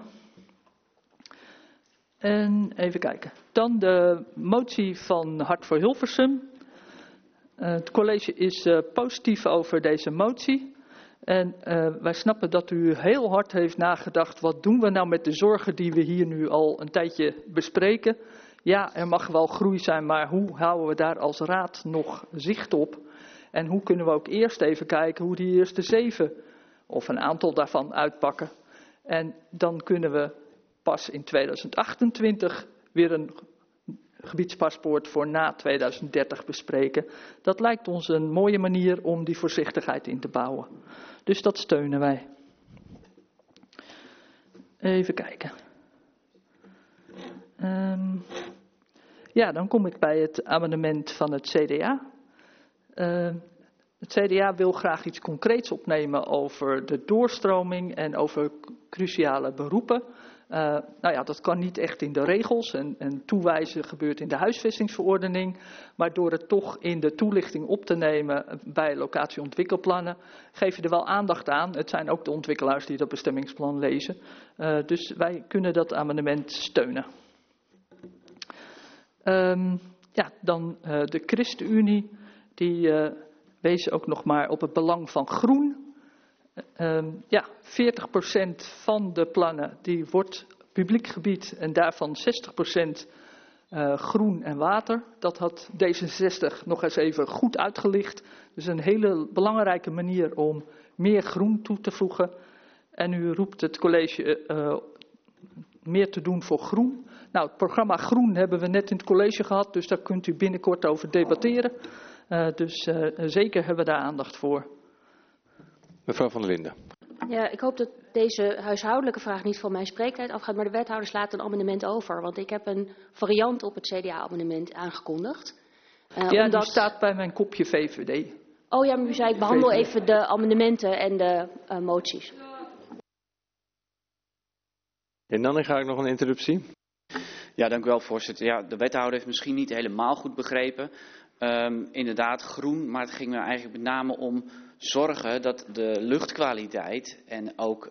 En even kijken. Dan de motie van Hart voor Hilversum. Het college is positief over deze motie. En wij snappen dat u heel hard heeft nagedacht, wat doen we nou met de zorgen die we hier nu al een tijdje bespreken. Ja, er mag wel groei zijn, maar hoe houden we daar als raad nog zicht op? En hoe kunnen we ook eerst even kijken hoe die eerste 7 of een aantal daarvan uitpakken. En dan kunnen we pas in 2028 weer een gebiedspaspoort voor na 2030 bespreken. Dat lijkt ons een mooie manier om die voorzichtigheid in te bouwen. Dus dat steunen wij. Even kijken. Dan kom ik bij het amendement van het CDA. Het CDA wil graag iets concreets opnemen over de doorstroming en over cruciale beroepen. Dat kan niet echt in de regels en toewijzen gebeurt in de huisvestingsverordening. Maar door het toch in de toelichting op te nemen bij locatieontwikkelplannen, geef je er wel aandacht aan. Het zijn ook de ontwikkelaars die dat bestemmingsplan lezen. Dus wij kunnen dat amendement steunen. Dan de ChristenUnie, die wees ook nog maar op het belang van groen. 40% van de plannen die wordt publiek gebied en daarvan 60% groen en water. Dat had D66 nog eens even goed uitgelicht. Dus een hele belangrijke manier om meer groen toe te voegen. En u roept het college meer te doen voor groen. Nou, het programma Groen hebben we net in het college gehad, dus daar kunt u binnenkort over debatteren. Zeker hebben we daar aandacht voor. Mevrouw van der Linden. Ja, ik hoop dat deze huishoudelijke vraag niet van mijn spreektijd afgaat, maar de wethouder slaat een amendement over. Want ik heb een variant op het CDA-amendement aangekondigd. Die staat bij mijn kopje VVD. Oh ja, maar u zei ik behandel even de amendementen en de moties. En dan ga ik nog een interruptie. Ja, dank u wel, voorzitter. Ja, de wethouder heeft misschien niet helemaal goed begrepen. Inderdaad groen, maar het ging me eigenlijk met name om zorgen dat de luchtkwaliteit en ook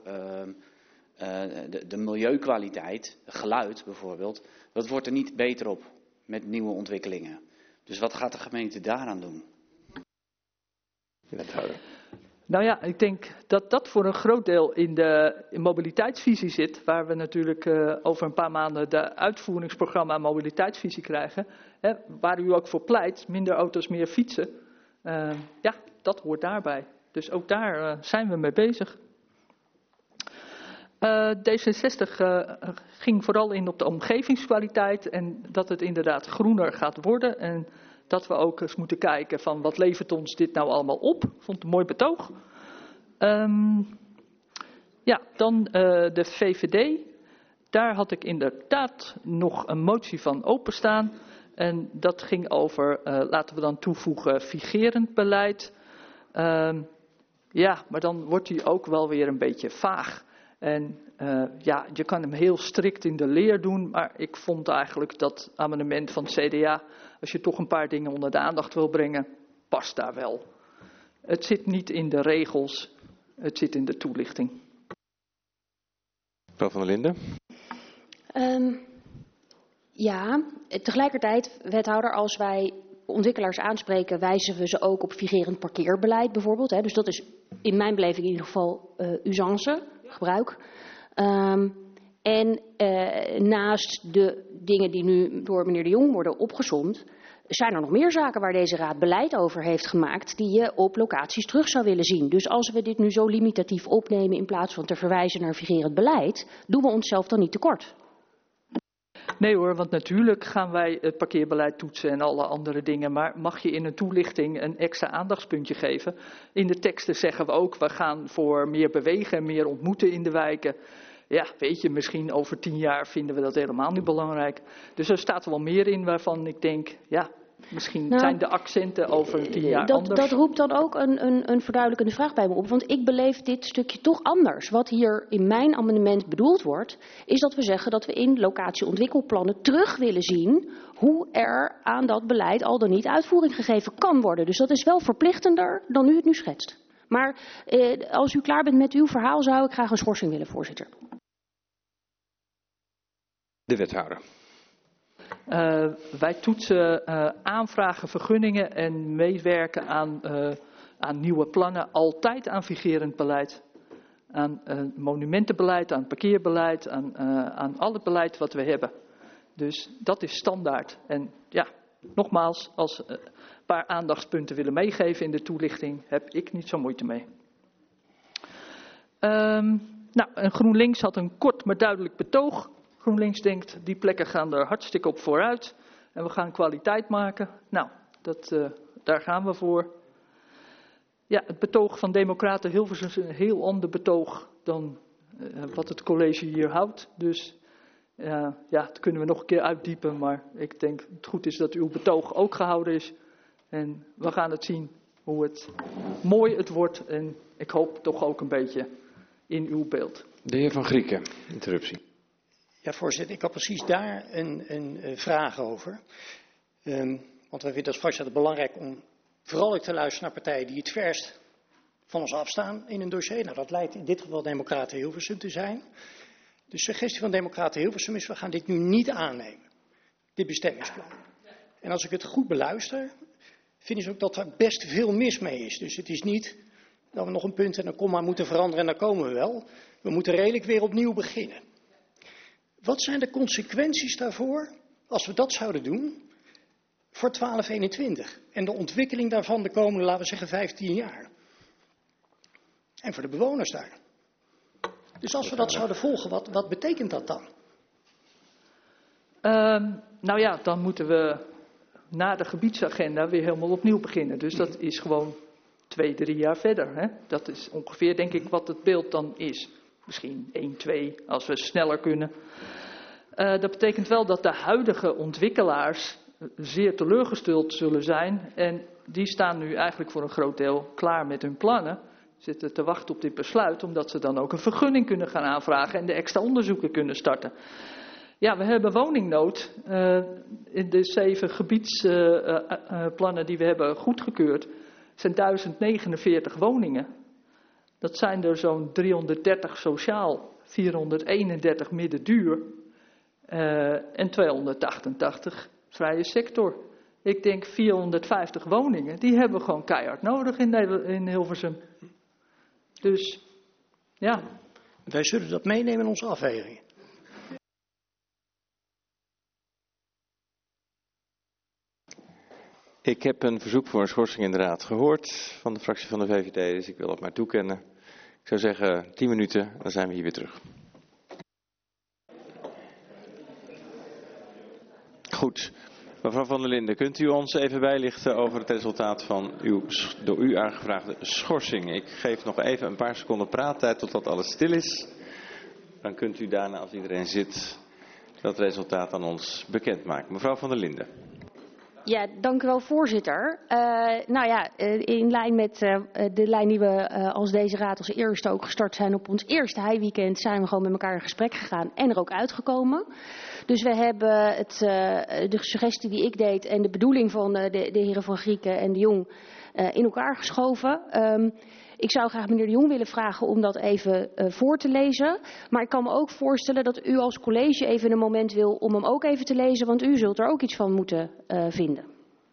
de milieukwaliteit, geluid bijvoorbeeld, dat wordt er niet beter op met nieuwe ontwikkelingen. Dus wat gaat de gemeente daaraan doen? Nou ja, ik denk dat dat voor een groot deel in de mobiliteitsvisie zit, waar we natuurlijk over een paar maanden de uitvoeringsprogramma mobiliteitsvisie krijgen, hè, waar u ook voor pleit, minder auto's, meer fietsen. Ja, dat hoort daarbij. Dus ook daar zijn we mee bezig. D66 ging vooral in op de omgevingskwaliteit en dat het inderdaad groener gaat worden. En dat we ook eens moeten kijken van wat levert ons dit nou allemaal op. Ik vond het een mooi betoog. Ja, dan de VVD. Daar had ik inderdaad nog een motie van openstaan. En dat ging over, laten we dan toevoegen, vigerend beleid. Ja, maar dan wordt die ook wel weer een beetje vaag. En ja, je kan hem heel strikt in de leer doen, maar ik vond eigenlijk dat amendement van het CDA, als je toch een paar dingen onder de aandacht wil brengen, past daar wel. Het zit niet in de regels, het zit in de toelichting. Mevrouw van der Linden. Ja, tegelijkertijd, wethouder, als wij ontwikkelaars aanspreken, wijzen we ze ook op vigerend parkeerbeleid bijvoorbeeld. Hè. Dus dat is in mijn beleving in ieder geval usance, gebruik. En naast de dingen die nu door meneer De Jong worden opgesomd, zijn er nog meer zaken waar deze raad beleid over heeft gemaakt die je op locaties terug zou willen zien. Dus als we dit nu zo limitatief opnemen in plaats van te verwijzen naar vigerend beleid, doen we onszelf dan niet tekort. Nee hoor, want natuurlijk gaan wij het parkeerbeleid toetsen en alle andere dingen. Maar mag je in een toelichting een extra aandachtspuntje geven? In de teksten zeggen we ook, we gaan voor meer bewegen en meer ontmoeten in de wijken. Ja, weet je, misschien over 10 jaar vinden we dat helemaal niet belangrijk. Dus er staat wel meer in waarvan ik denk, ja, misschien zijn de accenten over 10 jaar anders. Dat roept dan ook een verduidelijkende vraag bij me op. Want ik beleef dit stukje toch anders. Wat hier in mijn amendement bedoeld wordt, is dat we zeggen dat we in locatieontwikkelplannen terug willen zien hoe er aan dat beleid al dan niet uitvoering gegeven kan worden. Dus dat is wel verplichtender dan u het nu schetst. Maar als u klaar bent met uw verhaal, zou ik graag een schorsing willen, voorzitter. De wethouder. Wij toetsen aanvragen, vergunningen en meewerken aan nieuwe plannen altijd aan vigerend beleid. Aan monumentenbeleid, aan parkeerbeleid, aan al het beleid wat we hebben. Dus dat is standaard. En ja, nogmaals, als een paar aandachtspunten willen meegeven in de toelichting, heb ik niet zo moeite mee. Nou, en GroenLinks had een kort maar duidelijk betoog. GroenLinks denkt, die plekken gaan er hartstikke op vooruit. En we gaan kwaliteit maken. Nou, daar gaan we voor. Ja, het betoog van Democraten Hilversum is een heel ander betoog dan wat het college hier houdt. Dus ja, dat kunnen we nog een keer uitdiepen. Maar ik denk het goed is dat uw betoog ook gehouden is. En we gaan het zien hoe mooi het wordt. En ik hoop toch ook een beetje in uw beeld. De heer Van Grieken, interruptie. Ja, voorzitter, ik had precies daar een vraag over. Want wij vinden het straks altijd belangrijk om vooral ook te luisteren naar partijen die het verst van ons afstaan in een dossier. Nou, dat lijkt in dit geval Democraten Hilversum te zijn. De suggestie van Democraten Hilversum is, we gaan dit nu niet aannemen, dit bestemmingsplan. En als ik het goed beluister, vinden ze ook dat er best veel mis mee is. Dus het is niet dat we nog een punt en een komma moeten veranderen en dan komen we wel. We moeten redelijk weer opnieuw beginnen. Wat zijn de consequenties daarvoor, als we dat zouden doen, voor 1221? En de ontwikkeling daarvan de komende, laten we zeggen, 15 jaar. En voor de bewoners daar. Dus als we dat zouden volgen, wat betekent dat dan? Nou ja, dan moeten we na de gebiedsagenda weer helemaal opnieuw beginnen. Dus dat is gewoon 2-3 jaar verder. Hè? Dat is ongeveer, denk ik, wat het beeld dan is. Misschien 1, 2, als we sneller kunnen. Dat betekent wel dat de huidige ontwikkelaars zeer teleurgesteld zullen zijn. En die staan nu eigenlijk voor een groot deel klaar met hun plannen. Zitten te wachten op dit besluit, omdat ze dan ook een vergunning kunnen gaan aanvragen en de extra onderzoeken kunnen starten. Ja, we hebben woningnood. In de 7 gebiedsplannen die we hebben goedgekeurd zijn 1049 woningen. Dat zijn er zo'n 330 sociaal, 431 middenduur en 288 vrije sector. Ik denk 450 woningen, die hebben we gewoon keihard nodig in Hilversum. Dus, ja. Wij zullen dat meenemen in onze afwegingen. Ik heb een verzoek voor een schorsing in de raad gehoord van de fractie van de VVD, dus ik wil dat maar toekennen. Ik zou zeggen 10 minuten, dan zijn we hier weer terug. Goed. Mevrouw van der Linden, kunt u ons even bijlichten over het resultaat van uw door u aangevraagde schorsing? Ik geef nog even een paar seconden praattijd totdat alles stil is. Dan kunt u daarna, als iedereen zit, dat resultaat aan ons bekendmaken. Mevrouw van der Linden. Ja, dank u wel, voorzitter. In lijn met de lijn die we als deze raad als eerste ook gestart zijn op ons eerste heiweekend, zijn we gewoon met elkaar in gesprek gegaan en er ook uitgekomen. Dus we hebben de suggestie die ik deed en de bedoeling van de heren Van Grieken en de Jong in elkaar geschoven. Ik zou graag meneer de Jong willen vragen om dat even voor te lezen. Maar ik kan me ook voorstellen dat u als college even een moment wil om hem ook even te lezen. Want u zult er ook iets van moeten vinden.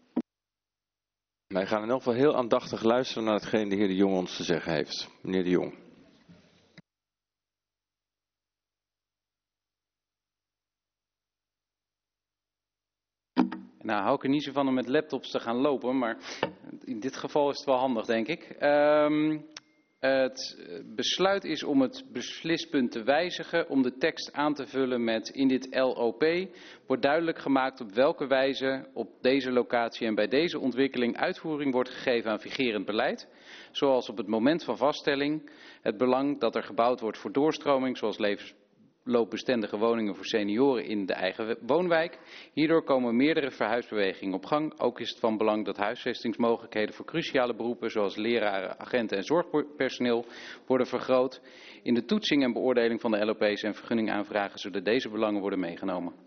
Wij gaan in elk geval heel aandachtig luisteren naar hetgeen de heer de Jong ons te zeggen heeft. Meneer de Jong. Nou, hou ik er niet zo van om met laptops te gaan lopen, maar in dit geval is het wel handig, denk ik. Het besluit is om het beslispunt te wijzigen, om de tekst aan te vullen met in dit LOP wordt duidelijk gemaakt op welke wijze op deze locatie en bij deze ontwikkeling uitvoering wordt gegeven aan vigerend beleid. Zoals op het moment van vaststelling het belang dat er gebouwd wordt voor doorstroming, zoals levensloopbestendige woningen voor senioren in de eigen woonwijk. Hierdoor komen meerdere verhuisbewegingen op gang. Ook is het van belang dat huisvestingsmogelijkheden voor cruciale beroepen zoals leraren, agenten en zorgpersoneel worden vergroot. In de toetsing en beoordeling van de LOP's en vergunningaanvragen zullen deze belangen worden meegenomen.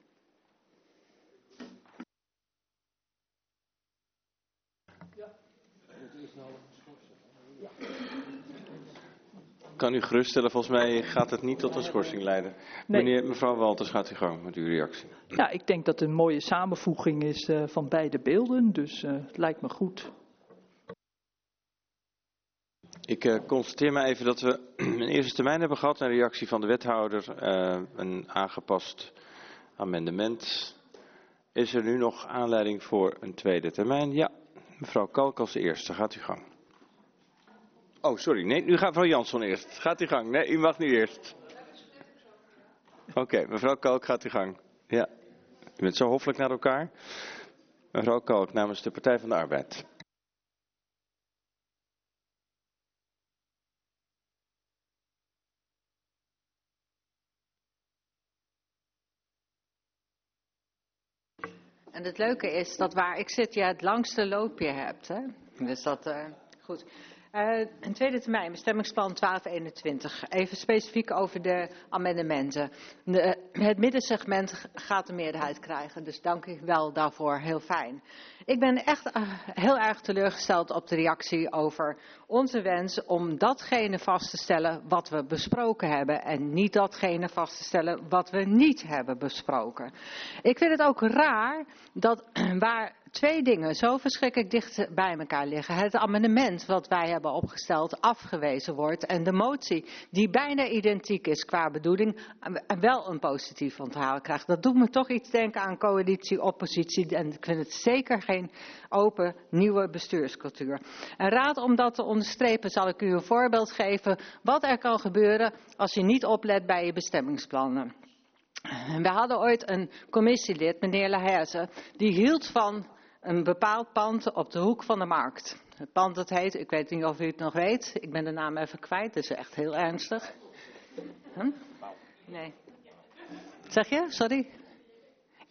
Kan u geruststellen, volgens mij gaat het niet tot een schorsing leiden. Nee. Mevrouw Walters, gaat u gang met uw reactie. Ja, ik denk dat het een mooie samenvoeging is van beide beelden, dus het lijkt me goed. Ik constateer maar even dat we een eerste termijn hebben gehad, een reactie van de wethouder, een aangepast amendement. Is er nu nog aanleiding voor een tweede termijn? Ja, mevrouw Kalk als eerste, gaat u gang. Oh, sorry. Nee, nu gaat mevrouw Jansson eerst. Gaat u gang. Nee, u mag nu eerst. Oké, mevrouw Kalk, gaat u gang. Ja, u bent zo hoffelijk naar elkaar. Mevrouw Kalk, namens de Partij van de Arbeid. En het leuke is dat waar ik zit, je het langste loopje hebt. Hè? Dus dat, goed. Een tweede termijn, bestemmingsplan 1221. Even specifiek over de amendementen. Het middensegment gaat de meerderheid krijgen, dus dank u wel daarvoor, heel fijn. Ik ben echt heel erg teleurgesteld op de reactie over onze wens om datgene vast te stellen wat we besproken hebben en niet datgene vast te stellen wat we niet hebben besproken. Ik vind het ook raar dat waar twee dingen zo verschrikkelijk dicht bij elkaar liggen. Het amendement wat wij hebben opgesteld afgewezen wordt en de motie die bijna identiek is qua bedoeling wel een positief onthaal krijgt. Dat doet me toch iets denken aan coalitie-oppositie en ik vind het zeker geen open nieuwe bestuurscultuur. En raad om dat te onderstrepen zal ik u een voorbeeld geven wat er kan gebeuren als je niet oplet bij je bestemmingsplannen. We hadden ooit een commissielid, meneer Laherze, die hield van een bepaald pand op de hoek van de markt. Het pand dat heet, ik weet niet of u het nog weet, ik ben de naam even kwijt, dat is echt heel ernstig. Nee. Zeg je? Sorry?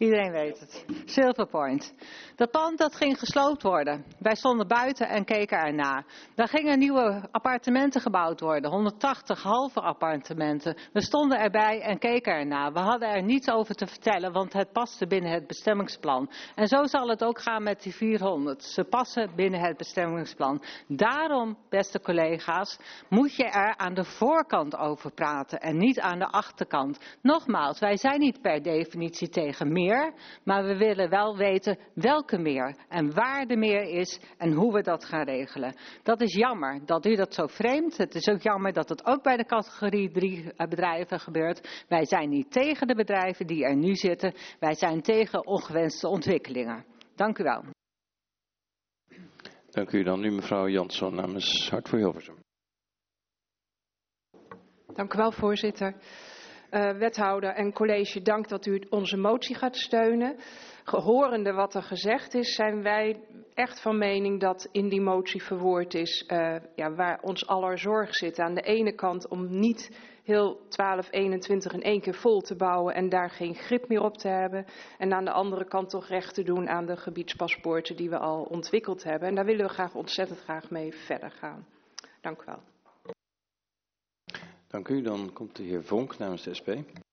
Iedereen weet het. Silver Point. Dat pand dat ging gesloopt worden. Wij stonden buiten en keken ernaar. Daar gingen nieuwe appartementen gebouwd worden. 180 halve appartementen. We stonden erbij en keken ernaar. We hadden er niets over te vertellen, want het paste binnen het bestemmingsplan. En zo zal het ook gaan met die 400. Ze passen binnen het bestemmingsplan. Daarom, beste collega's, moet je er aan de voorkant over praten en niet aan de achterkant. Nogmaals, wij zijn niet per definitie tegen meer, maar we willen wel weten welke meer en waar de meer is en hoe we dat gaan regelen. Dat is jammer dat u dat zo vreemd. Het is ook jammer dat het ook bij de categorie 3 bedrijven gebeurt. Wij zijn niet tegen de bedrijven die er nu zitten. Wij zijn tegen ongewenste ontwikkelingen. Dank u wel. Dank u dan nu mevrouw Jansson namens Hart voor Hilversum. Dank u wel, voorzitter. Wethouder en college, dank dat u onze motie gaat steunen. Horende wat er gezegd is, zijn wij echt van mening dat in die motie verwoord is waar ons aller zorg zit. Aan de ene kant om niet heel 1221 in één keer vol te bouwen en daar geen grip meer op te hebben. En aan de andere kant toch recht te doen aan de gebiedspaspoorten die we al ontwikkeld hebben. En daar willen we ontzettend graag mee verder gaan. Dank u wel. Dank u. Dan komt de heer Vonk namens de SP.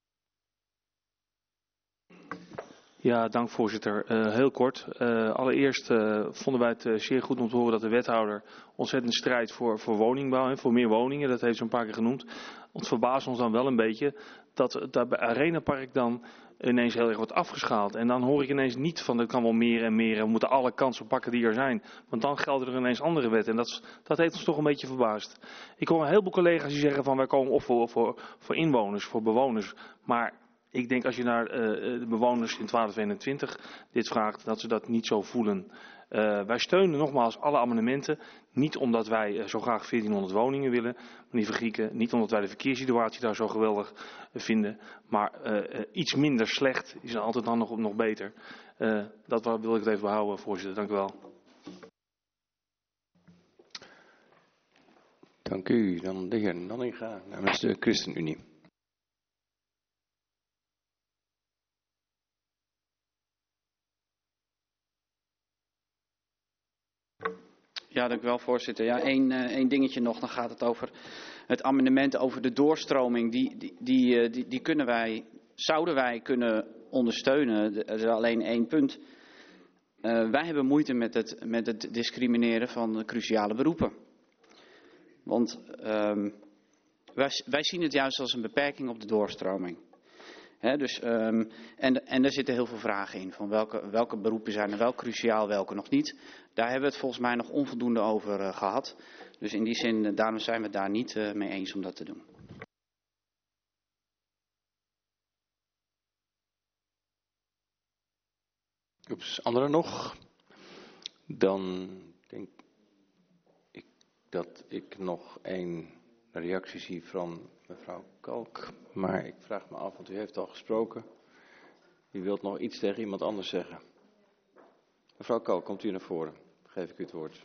Ja, dank voorzitter. Heel kort. Allereerst vonden wij het zeer goed om te horen dat de wethouder ontzettend strijdt voor woningbouw en voor meer woningen. Dat heeft ze een paar keer genoemd. Het verbaast ons dan wel een beetje dat bij Arena Park dan ineens heel erg wordt afgeschaald. En dan hoor ik ineens niet van er kan wel meer en meer en we moeten alle kansen pakken die er zijn. Want dan gelden er ineens andere wetten. En dat heeft ons toch een beetje verbaasd. Ik hoor een heleboel collega's die zeggen van wij komen op voor inwoners, voor bewoners. Maar ik denk als je naar de bewoners in 1221 dit vraagt, dat ze dat niet zo voelen. Wij steunen nogmaals alle amendementen. Niet omdat wij zo graag 1400 woningen willen, meneer Vergrieken. Niet omdat wij de verkeerssituatie daar zo geweldig vinden. Maar iets minder slecht is altijd dan nog beter. Dat wil ik het even behouden, voorzitter. Dank u wel. Dank u. Dan de heer Nanninga namens de ChristenUnie. Ja, dank u wel, voorzitter. Ja, één dingetje nog, dan gaat het over het amendement over de doorstroming. Die zouden wij kunnen ondersteunen. Er is alleen één punt. Wij hebben moeite met het discrimineren van cruciale beroepen. Want wij zien het juist als een beperking op de doorstroming. En er zitten heel veel vragen in. Van welke beroepen zijn er wel cruciaal, welke nog niet. Daar hebben we het volgens mij nog onvoldoende over gehad. Dus in die zin, daarom zijn we het daar niet mee eens om dat te doen. Anderen nog? Dan denk ik dat ik nog één reactie zie van mevrouw Kalk. Maar ik vraag me af, want u heeft al gesproken. U wilt nog iets tegen iemand anders zeggen. Mevrouw Kalk, komt u naar voren. Dan geef ik u het woord.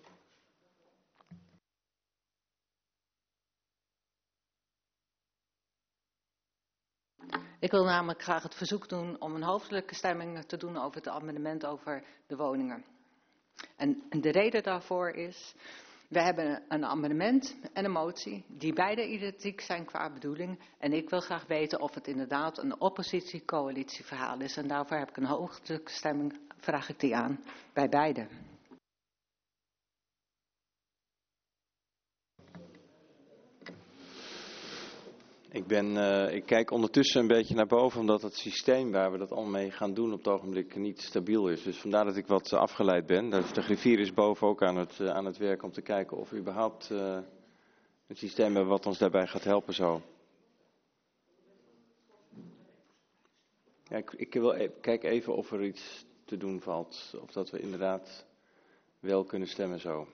Ik wil namelijk graag het verzoek doen om een hoofdelijke stemming te doen over het amendement over de woningen. En de reden daarvoor is, we hebben een amendement en een motie die beide identiek zijn qua bedoeling. En ik wil graag weten of het inderdaad een oppositie-coalitie verhaal is. En daarvoor heb ik een hoofdelijke stemming, vraag ik die aan, bij beide. Ik kijk ondertussen een beetje naar boven, omdat het systeem waar we dat allemaal mee gaan doen op het ogenblik niet stabiel is. Dus vandaar dat ik wat afgeleid ben. Dus de griffier is boven ook aan het werk om te kijken of we überhaupt een systeem hebben wat ons daarbij gaat helpen zo. Ja, kijk even of er iets te doen valt, of dat we inderdaad wel kunnen stemmen zo.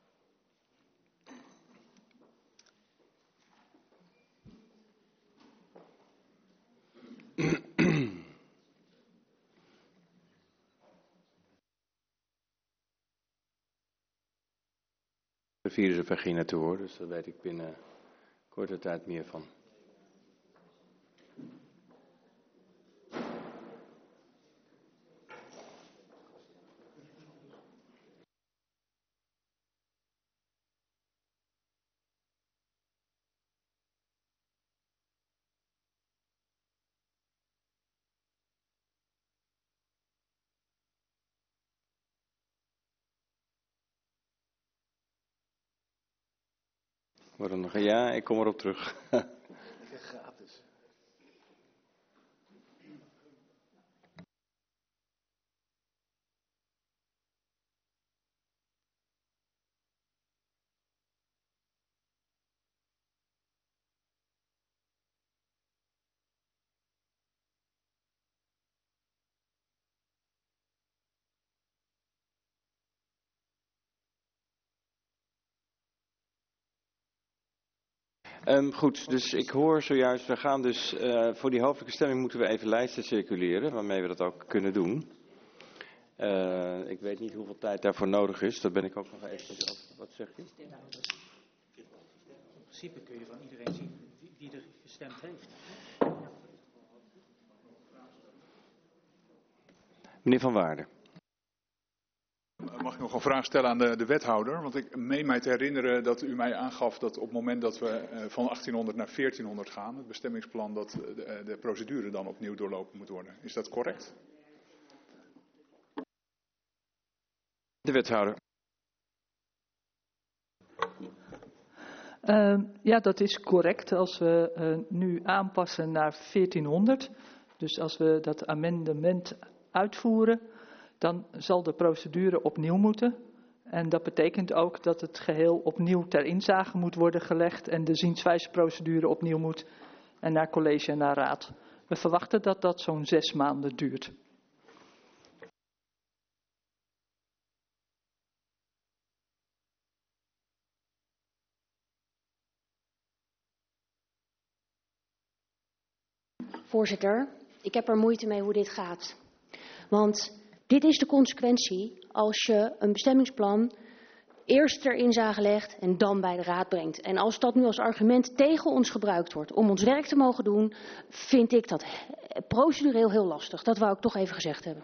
De vierde zover ging naartoe hoor, dus daar weet ik binnen korte tijd meer van. Waarom nog? Ja, ik kom erop terug. Gratis. Goed, dus ik hoor zojuist, we gaan dus voor die hoofdelijke stemming moeten we even lijsten circuleren, waarmee we dat ook kunnen doen. Ik weet niet hoeveel tijd daarvoor nodig is, dat ben ik ook nog even. Wat zeg je? In principe kun je van iedereen zien wie er gestemd heeft. Meneer Van Waarden. Mag ik nog een vraag stellen aan de wethouder? Want ik meen mij te herinneren dat u mij aangaf dat op het moment dat we van 1800 naar 1400 gaan, het bestemmingsplan, dat de procedure dan opnieuw doorlopen moet worden. Is dat correct? De wethouder. Ja, dat is correct. Als we nu aanpassen naar 1400, dus als we dat amendement uitvoeren, dan zal de procedure opnieuw moeten. En dat betekent ook dat het geheel opnieuw ter inzage moet worden gelegd en de zienswijzeprocedure opnieuw moet en naar college en naar raad. We verwachten dat dat zo'n 6 maanden duurt. Voorzitter, ik heb er moeite mee hoe dit gaat. Want dit is de consequentie als je een bestemmingsplan eerst ter inzage legt en dan bij de raad brengt. En als dat nu als argument tegen ons gebruikt wordt om ons werk te mogen doen, vind ik dat procedureel heel lastig. Dat wou ik toch even gezegd hebben.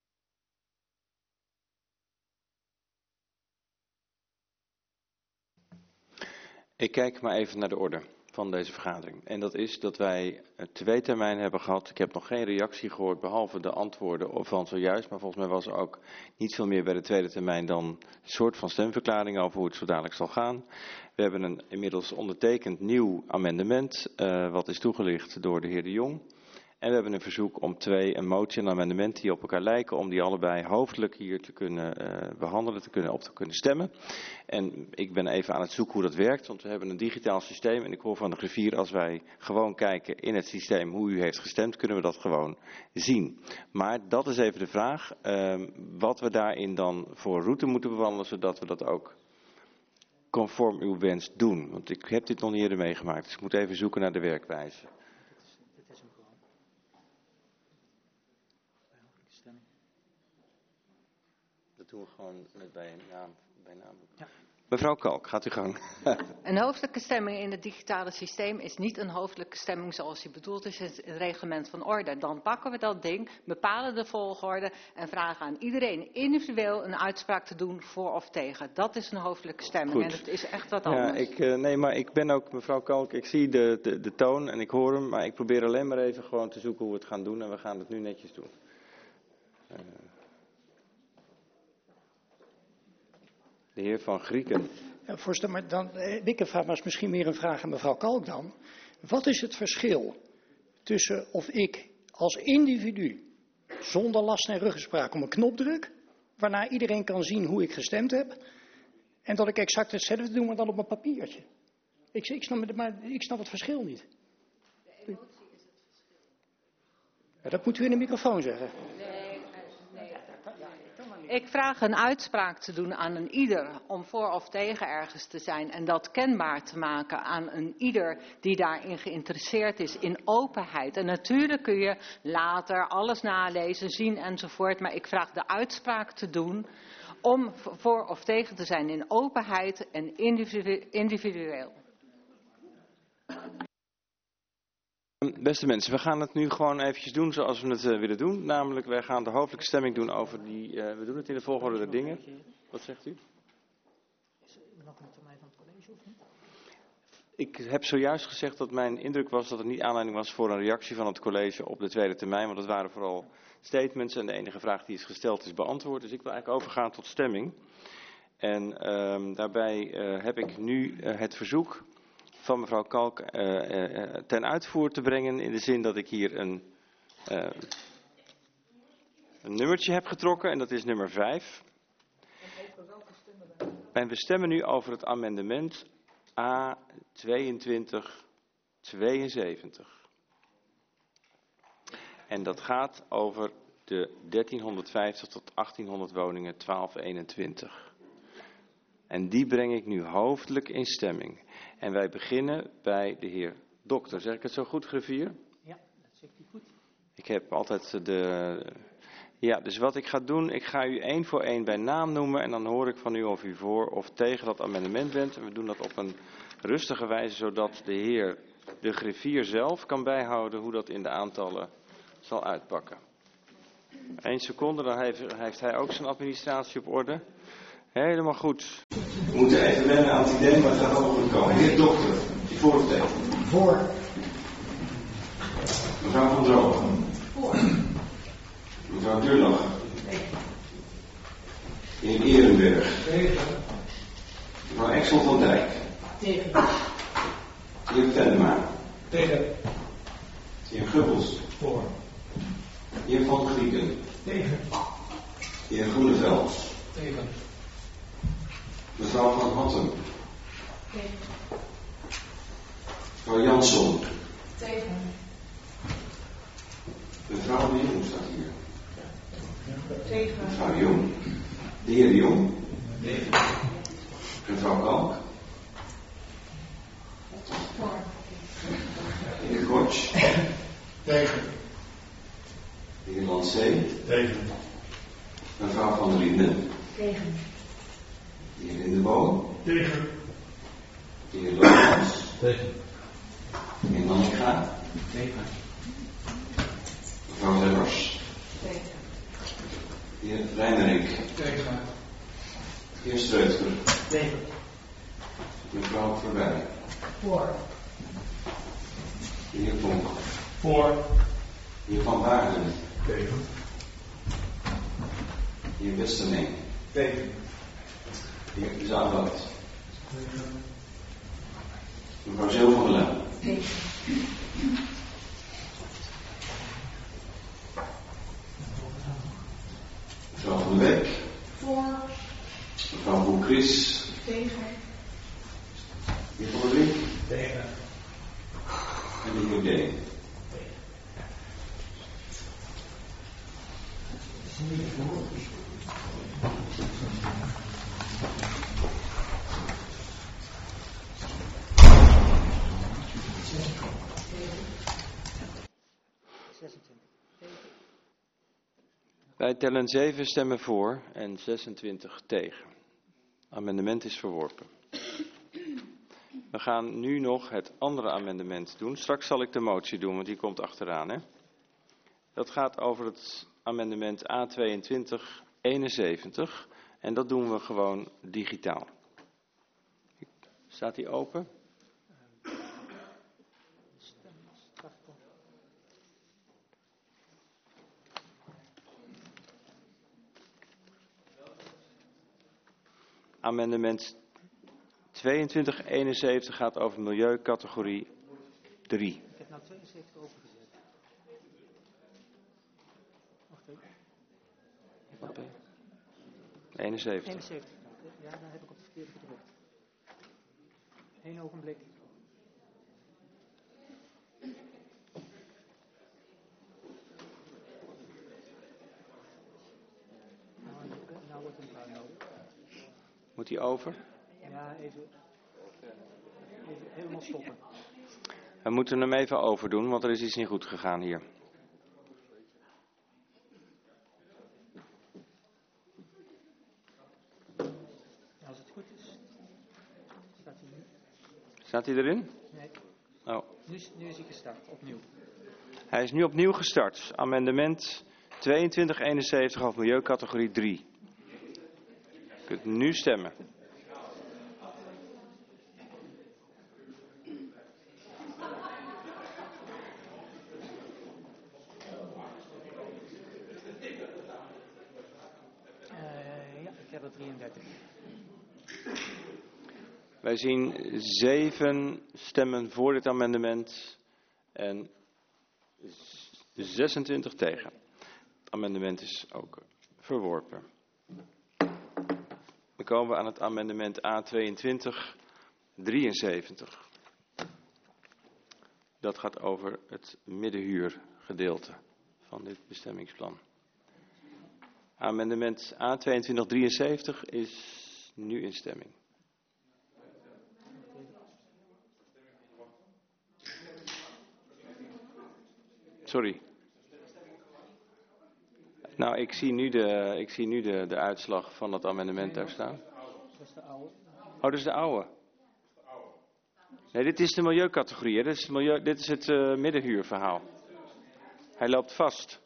Ik kijk maar even naar de orde van deze vergadering. En dat is dat wij 2 termijnen hebben gehad. Ik heb nog geen reactie gehoord, behalve de antwoorden van zojuist. Maar volgens mij was er ook niet veel meer bij de 2e termijn dan een soort van stemverklaring over hoe het zo dadelijk zal gaan. We hebben een inmiddels ondertekend nieuw amendement, wat is toegelicht door de heer De Jong. En we hebben een verzoek om een motie en een amendement die op elkaar lijken, om die allebei hoofdelijk hier te kunnen behandelen, op te kunnen stemmen. En ik ben even aan het zoeken hoe dat werkt, want we hebben een digitaal systeem. En ik hoor van de griffier, als wij gewoon kijken in het systeem hoe u heeft gestemd, kunnen we dat gewoon zien. Maar dat is even de vraag, wat we daarin dan voor route moeten bewandelen, zodat we dat ook conform uw wens doen. Want ik heb dit nog niet eerder meegemaakt, dus ik moet even zoeken naar de werkwijze. Dat doen we gewoon bij naam. Ja. Mevrouw Kalk, gaat u gang. Een hoofdelijke stemming in het digitale systeem is niet een hoofdelijke stemming zoals die bedoeld is in het reglement van orde. Dan pakken we dat ding, bepalen de volgorde en vragen aan iedereen individueel een uitspraak te doen voor of tegen. Dat is een hoofdelijke stemming. Goed. En dat is echt wat anders. Ja, nee, maar ik ben ook, mevrouw Kalk, ik zie de toon en ik hoor hem, maar ik probeer alleen maar even gewoon te zoeken hoe we het gaan doen en we gaan het nu netjes doen. De heer Van Grieken. Ja, voorzitter, maar dan heb ik een vraag, maar is misschien meer een vraag aan mevrouw Kalk dan. Wat is het verschil tussen of ik als individu zonder last en ruggespraak om een knop druk, waarna iedereen kan zien hoe ik gestemd heb, en dat ik exact hetzelfde doe, maar dan op mijn papiertje? Ik snap het verschil niet. De emotie is het verschil. Ja, dat moet u in de microfoon zeggen. Ik vraag een uitspraak te doen aan een ieder om voor of tegen ergens te zijn en dat kenbaar te maken aan een ieder die daarin geïnteresseerd is in openheid. En natuurlijk kun je later alles nalezen, zien enzovoort, maar ik vraag de uitspraak te doen om voor of tegen te zijn in openheid en individueel. Beste mensen, we gaan het nu gewoon eventjes doen zoals we het willen doen. Namelijk, wij gaan de hoofdelijke stemming doen over die... we doen het in de volgorde der dingen. Wat zegt u? Is er nog een termijn van het college of niet? Ik heb zojuist gezegd dat mijn indruk was dat er niet aanleiding was voor een reactie van het college op de 2e termijn. Want het waren vooral statements en de enige vraag die is gesteld is beantwoord. Dus ik wil eigenlijk overgaan tot stemming. En daarbij heb ik nu het verzoek van mevrouw Kalk ten uitvoer te brengen. In de zin dat ik hier een nummertje heb getrokken en dat is nummer 5. En we stemmen nu over het amendement A2272. En dat gaat over de 1350 tot 1800 woningen 1221. En die breng ik nu hoofdelijk in stemming. En wij beginnen bij de heer Dokter. Zeg ik het zo goed, griffier? Ja, dat zegt hij goed. Ik heb altijd Ja, dus wat ik ga doen, ik ga u 1 voor 1 bij naam noemen. En dan hoor ik van u of u voor of tegen dat amendement bent. En we doen dat op een rustige wijze, zodat de heer de griffier zelf kan bijhouden hoe dat in de aantallen zal uitpakken. 1 seconde, dan heeft hij ook zijn administratie op orde. Helemaal goed. We moeten even wennen aan het idee, maar het gaat allemaal goed komen. Heer Dokter, die voor of tegen? Voor. Mevrouw Van Drogen. Voor. Mevrouw Durlach. Heer Ehrenberg. Tegen. Mevrouw Exel van Dijk. Tegen. Heer Venema. Tegen. Heer Gubbels. Voor. Heer Van Grieken. Tegen. Heer Groeneveld. Tegen. Mevrouw Van Hattem. Tegen. Mevrouw Jansson. Tegen. Mevrouw de Jong staat hier. Tegen. Mevrouw de Jong. De heer de Jong. Tegen. Mevrouw Kalk. Voor. De heer Kortsch. Tegen. De heer Lancé. Tegen. Mevrouw Van der Linden. Tegen. De heer Lindeboom. Tegen. De heer Lomans. Tegen. De heer Nanninga. Tegen. Mevrouw Lebbers. Tegen. De heer Reimerink. Tegen. De heer Streuter. Tegen. Mevrouw Verwij. Voor. De heer Vonk. Voor. De heer Van Waarden. Tegen. De heer Westerling. Tegen. De heer Zaanwoud. Tegen. Mevrouw Zeel van der Laan. Tegen. Mevrouw van der Beek. Voor. Mevrouw Boekris. Tegen. De heer Van der Brink. Tegen. En de heer Deen. Wij tellen 7 stemmen voor en 26 tegen. Amendement is verworpen. We gaan nu nog het andere amendement doen. Straks zal ik de motie doen, want die komt achteraan. Hè? Dat gaat over het amendement A2271 en dat doen we gewoon digitaal. Staat die open? Amendement 2271 gaat over milieucategorie 3. Ik heb nou 72 overgezet. Wacht even. Wat ben je? 71. 71. Ja, dan heb ik op de verkeerde gedrukt. 1 ogenblik. Nou wordt een paar nodig. Moet die over? Ja, even helemaal stoppen. We moeten hem even overdoen, want er is iets niet goed gegaan hier. Als het goed is, staat hij nu. Staat hij erin? Nee, Oh. nu is hij gestart, opnieuw. Hij is nu opnieuw gestart. Amendement 2271 over milieucategorie 3. Je kunt nu stemmen. Ja, ik heb er 33. Wij zien 7 stemmen voor dit amendement en 26 tegen. Het amendement is ook verworpen. Dan komen we aan het amendement A2273. Dat gaat over het middenhuurgedeelte van dit bestemmingsplan. Amendement A2273 is nu in stemming. Sorry. Nou, ik zie nu de uitslag van dat amendement daar staan. Dat is de oude. Oh, dat is de oude. Nee, dit is de milieucategorie. Hè? Dit is het middenhuurverhaal. Hij loopt vast.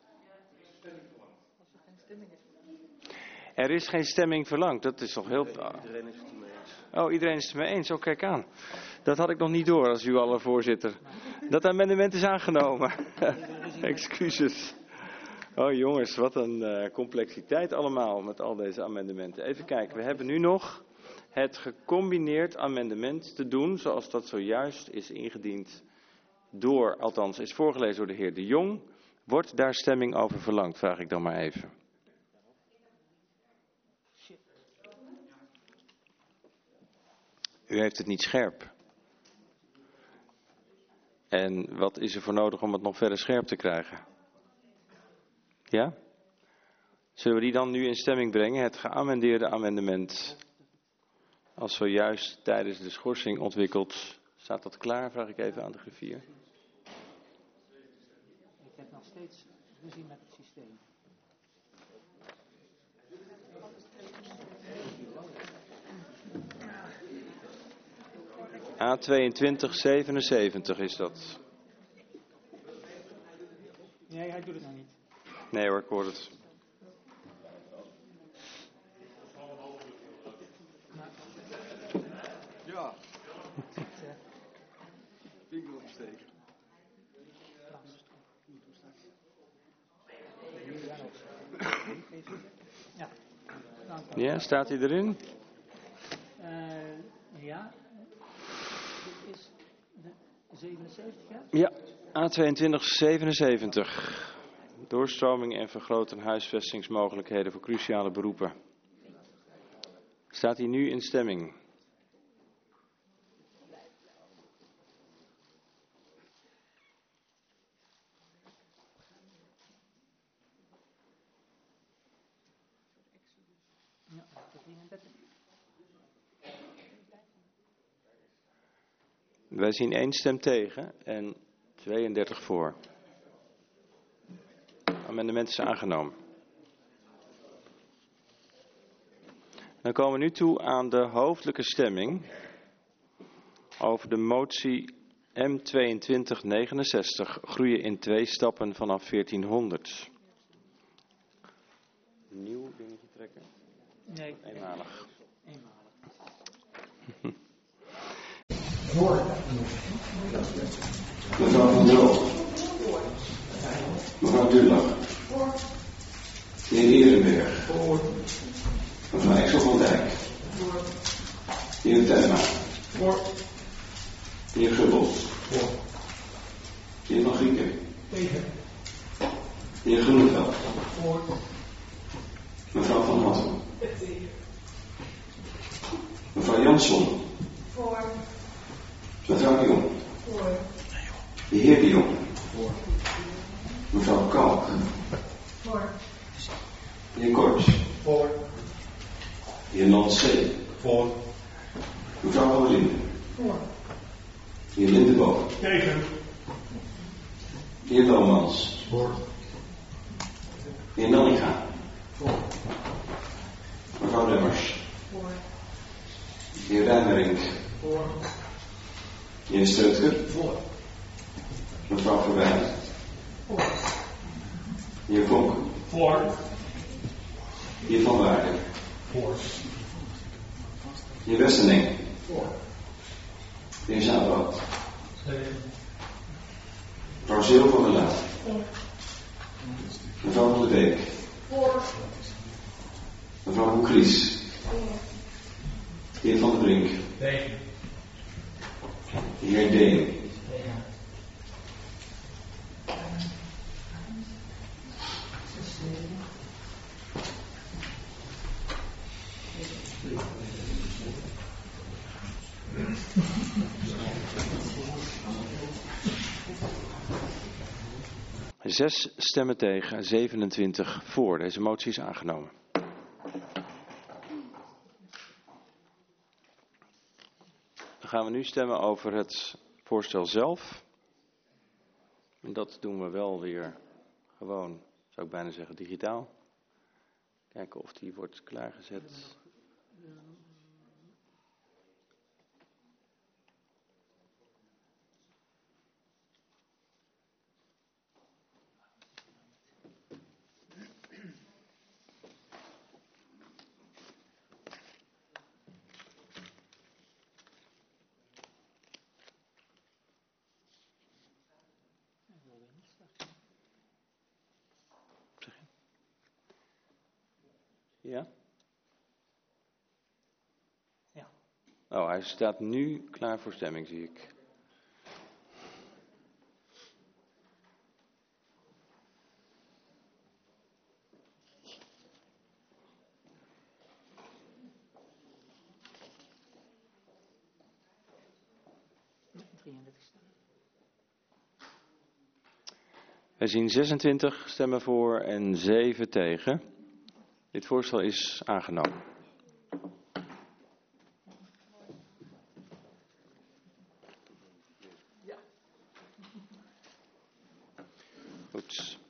Er is geen stemming verlangd. Dat is toch heel... Iedereen is het ermee eens. Oh, iedereen is het ermee eens. Oh, kijk aan. Dat had ik nog niet door als u alle voorzitter. Dat amendement is aangenomen. Excuses. Oh jongens, wat een complexiteit allemaal met al deze amendementen. Even kijken, we hebben nu nog het gecombineerd amendement te doen, zoals dat zojuist is ingediend door, althans is voorgelezen door de heer De Jong. Wordt daar stemming over verlangd, vraag ik dan maar even. U heeft het niet scherp. En wat is er voor nodig om het nog verder scherp te krijgen? Ja? Zullen we die dan nu in stemming brengen? Het geamendeerde amendement. Als zojuist tijdens de schorsing ontwikkeld. Staat dat klaar? Vraag ik even aan de griffier. Ik heb nog steeds ruzie met het systeem. A2277 is dat. Nee, hij doet het nog niet. Nee hoor, ik hoor het. Ja. Vinger opsteken. Ja, staat hij erin? Ja. Dit is de 77, hè? Ja, A2277. Doorstroming en vergroten huisvestingsmogelijkheden voor cruciale beroepen. Staat hij nu in stemming? Ja, 33. Wij zien 1 stem tegen en 32 voor. Amendement is aangenomen. Dan komen we nu toe aan de hoofdelijke stemming over de motie M2269, groeien in 2 stappen vanaf 1400. Nieuw dingetje trekken? Nee. Eenmalig. Mevrouw Van Droof. Mevrouw Dulach. De heer Ehrenberg. Mevrouw Exel van Dijk. De heer Tuinma. De heer Gubbels. De heer Van Grieken. De heer Groeneveld. Mevrouw Van Hatten. Mevrouw Jansson. Mevrouw de Jong. De heer De Jong. Mevrouw Kalk. De heer Korps. De heer Landsee. Mevrouw Van der Linden. De heer Lindeboom. Tegen. De heer Lomans. De heer Nanninga. Mevrouw Demmers. De heer Rijmerink. De heer Steutger. Mevrouw Verwijn. De heer Vonk. De heer Van Waarden. De heer Westerling. De heer Zaanboot. Mevrouw Zeel van der Laan. Mevrouw van der Beek. Mevrouw Hoekries. De heer Van der Brink. De heer Deen. Zes stemmen tegen, 27 voor. Deze motie is aangenomen. Dan gaan we nu stemmen over het voorstel zelf. En dat doen we wel weer gewoon, zou ik bijna zeggen, digitaal. Kijken of die wordt klaargezet. Ja? Ja. Oh, hij staat nu klaar voor stemming, zie ik. Wij zien 26 stemmen voor en 7 tegen. Dit voorstel is aangenomen. Goed.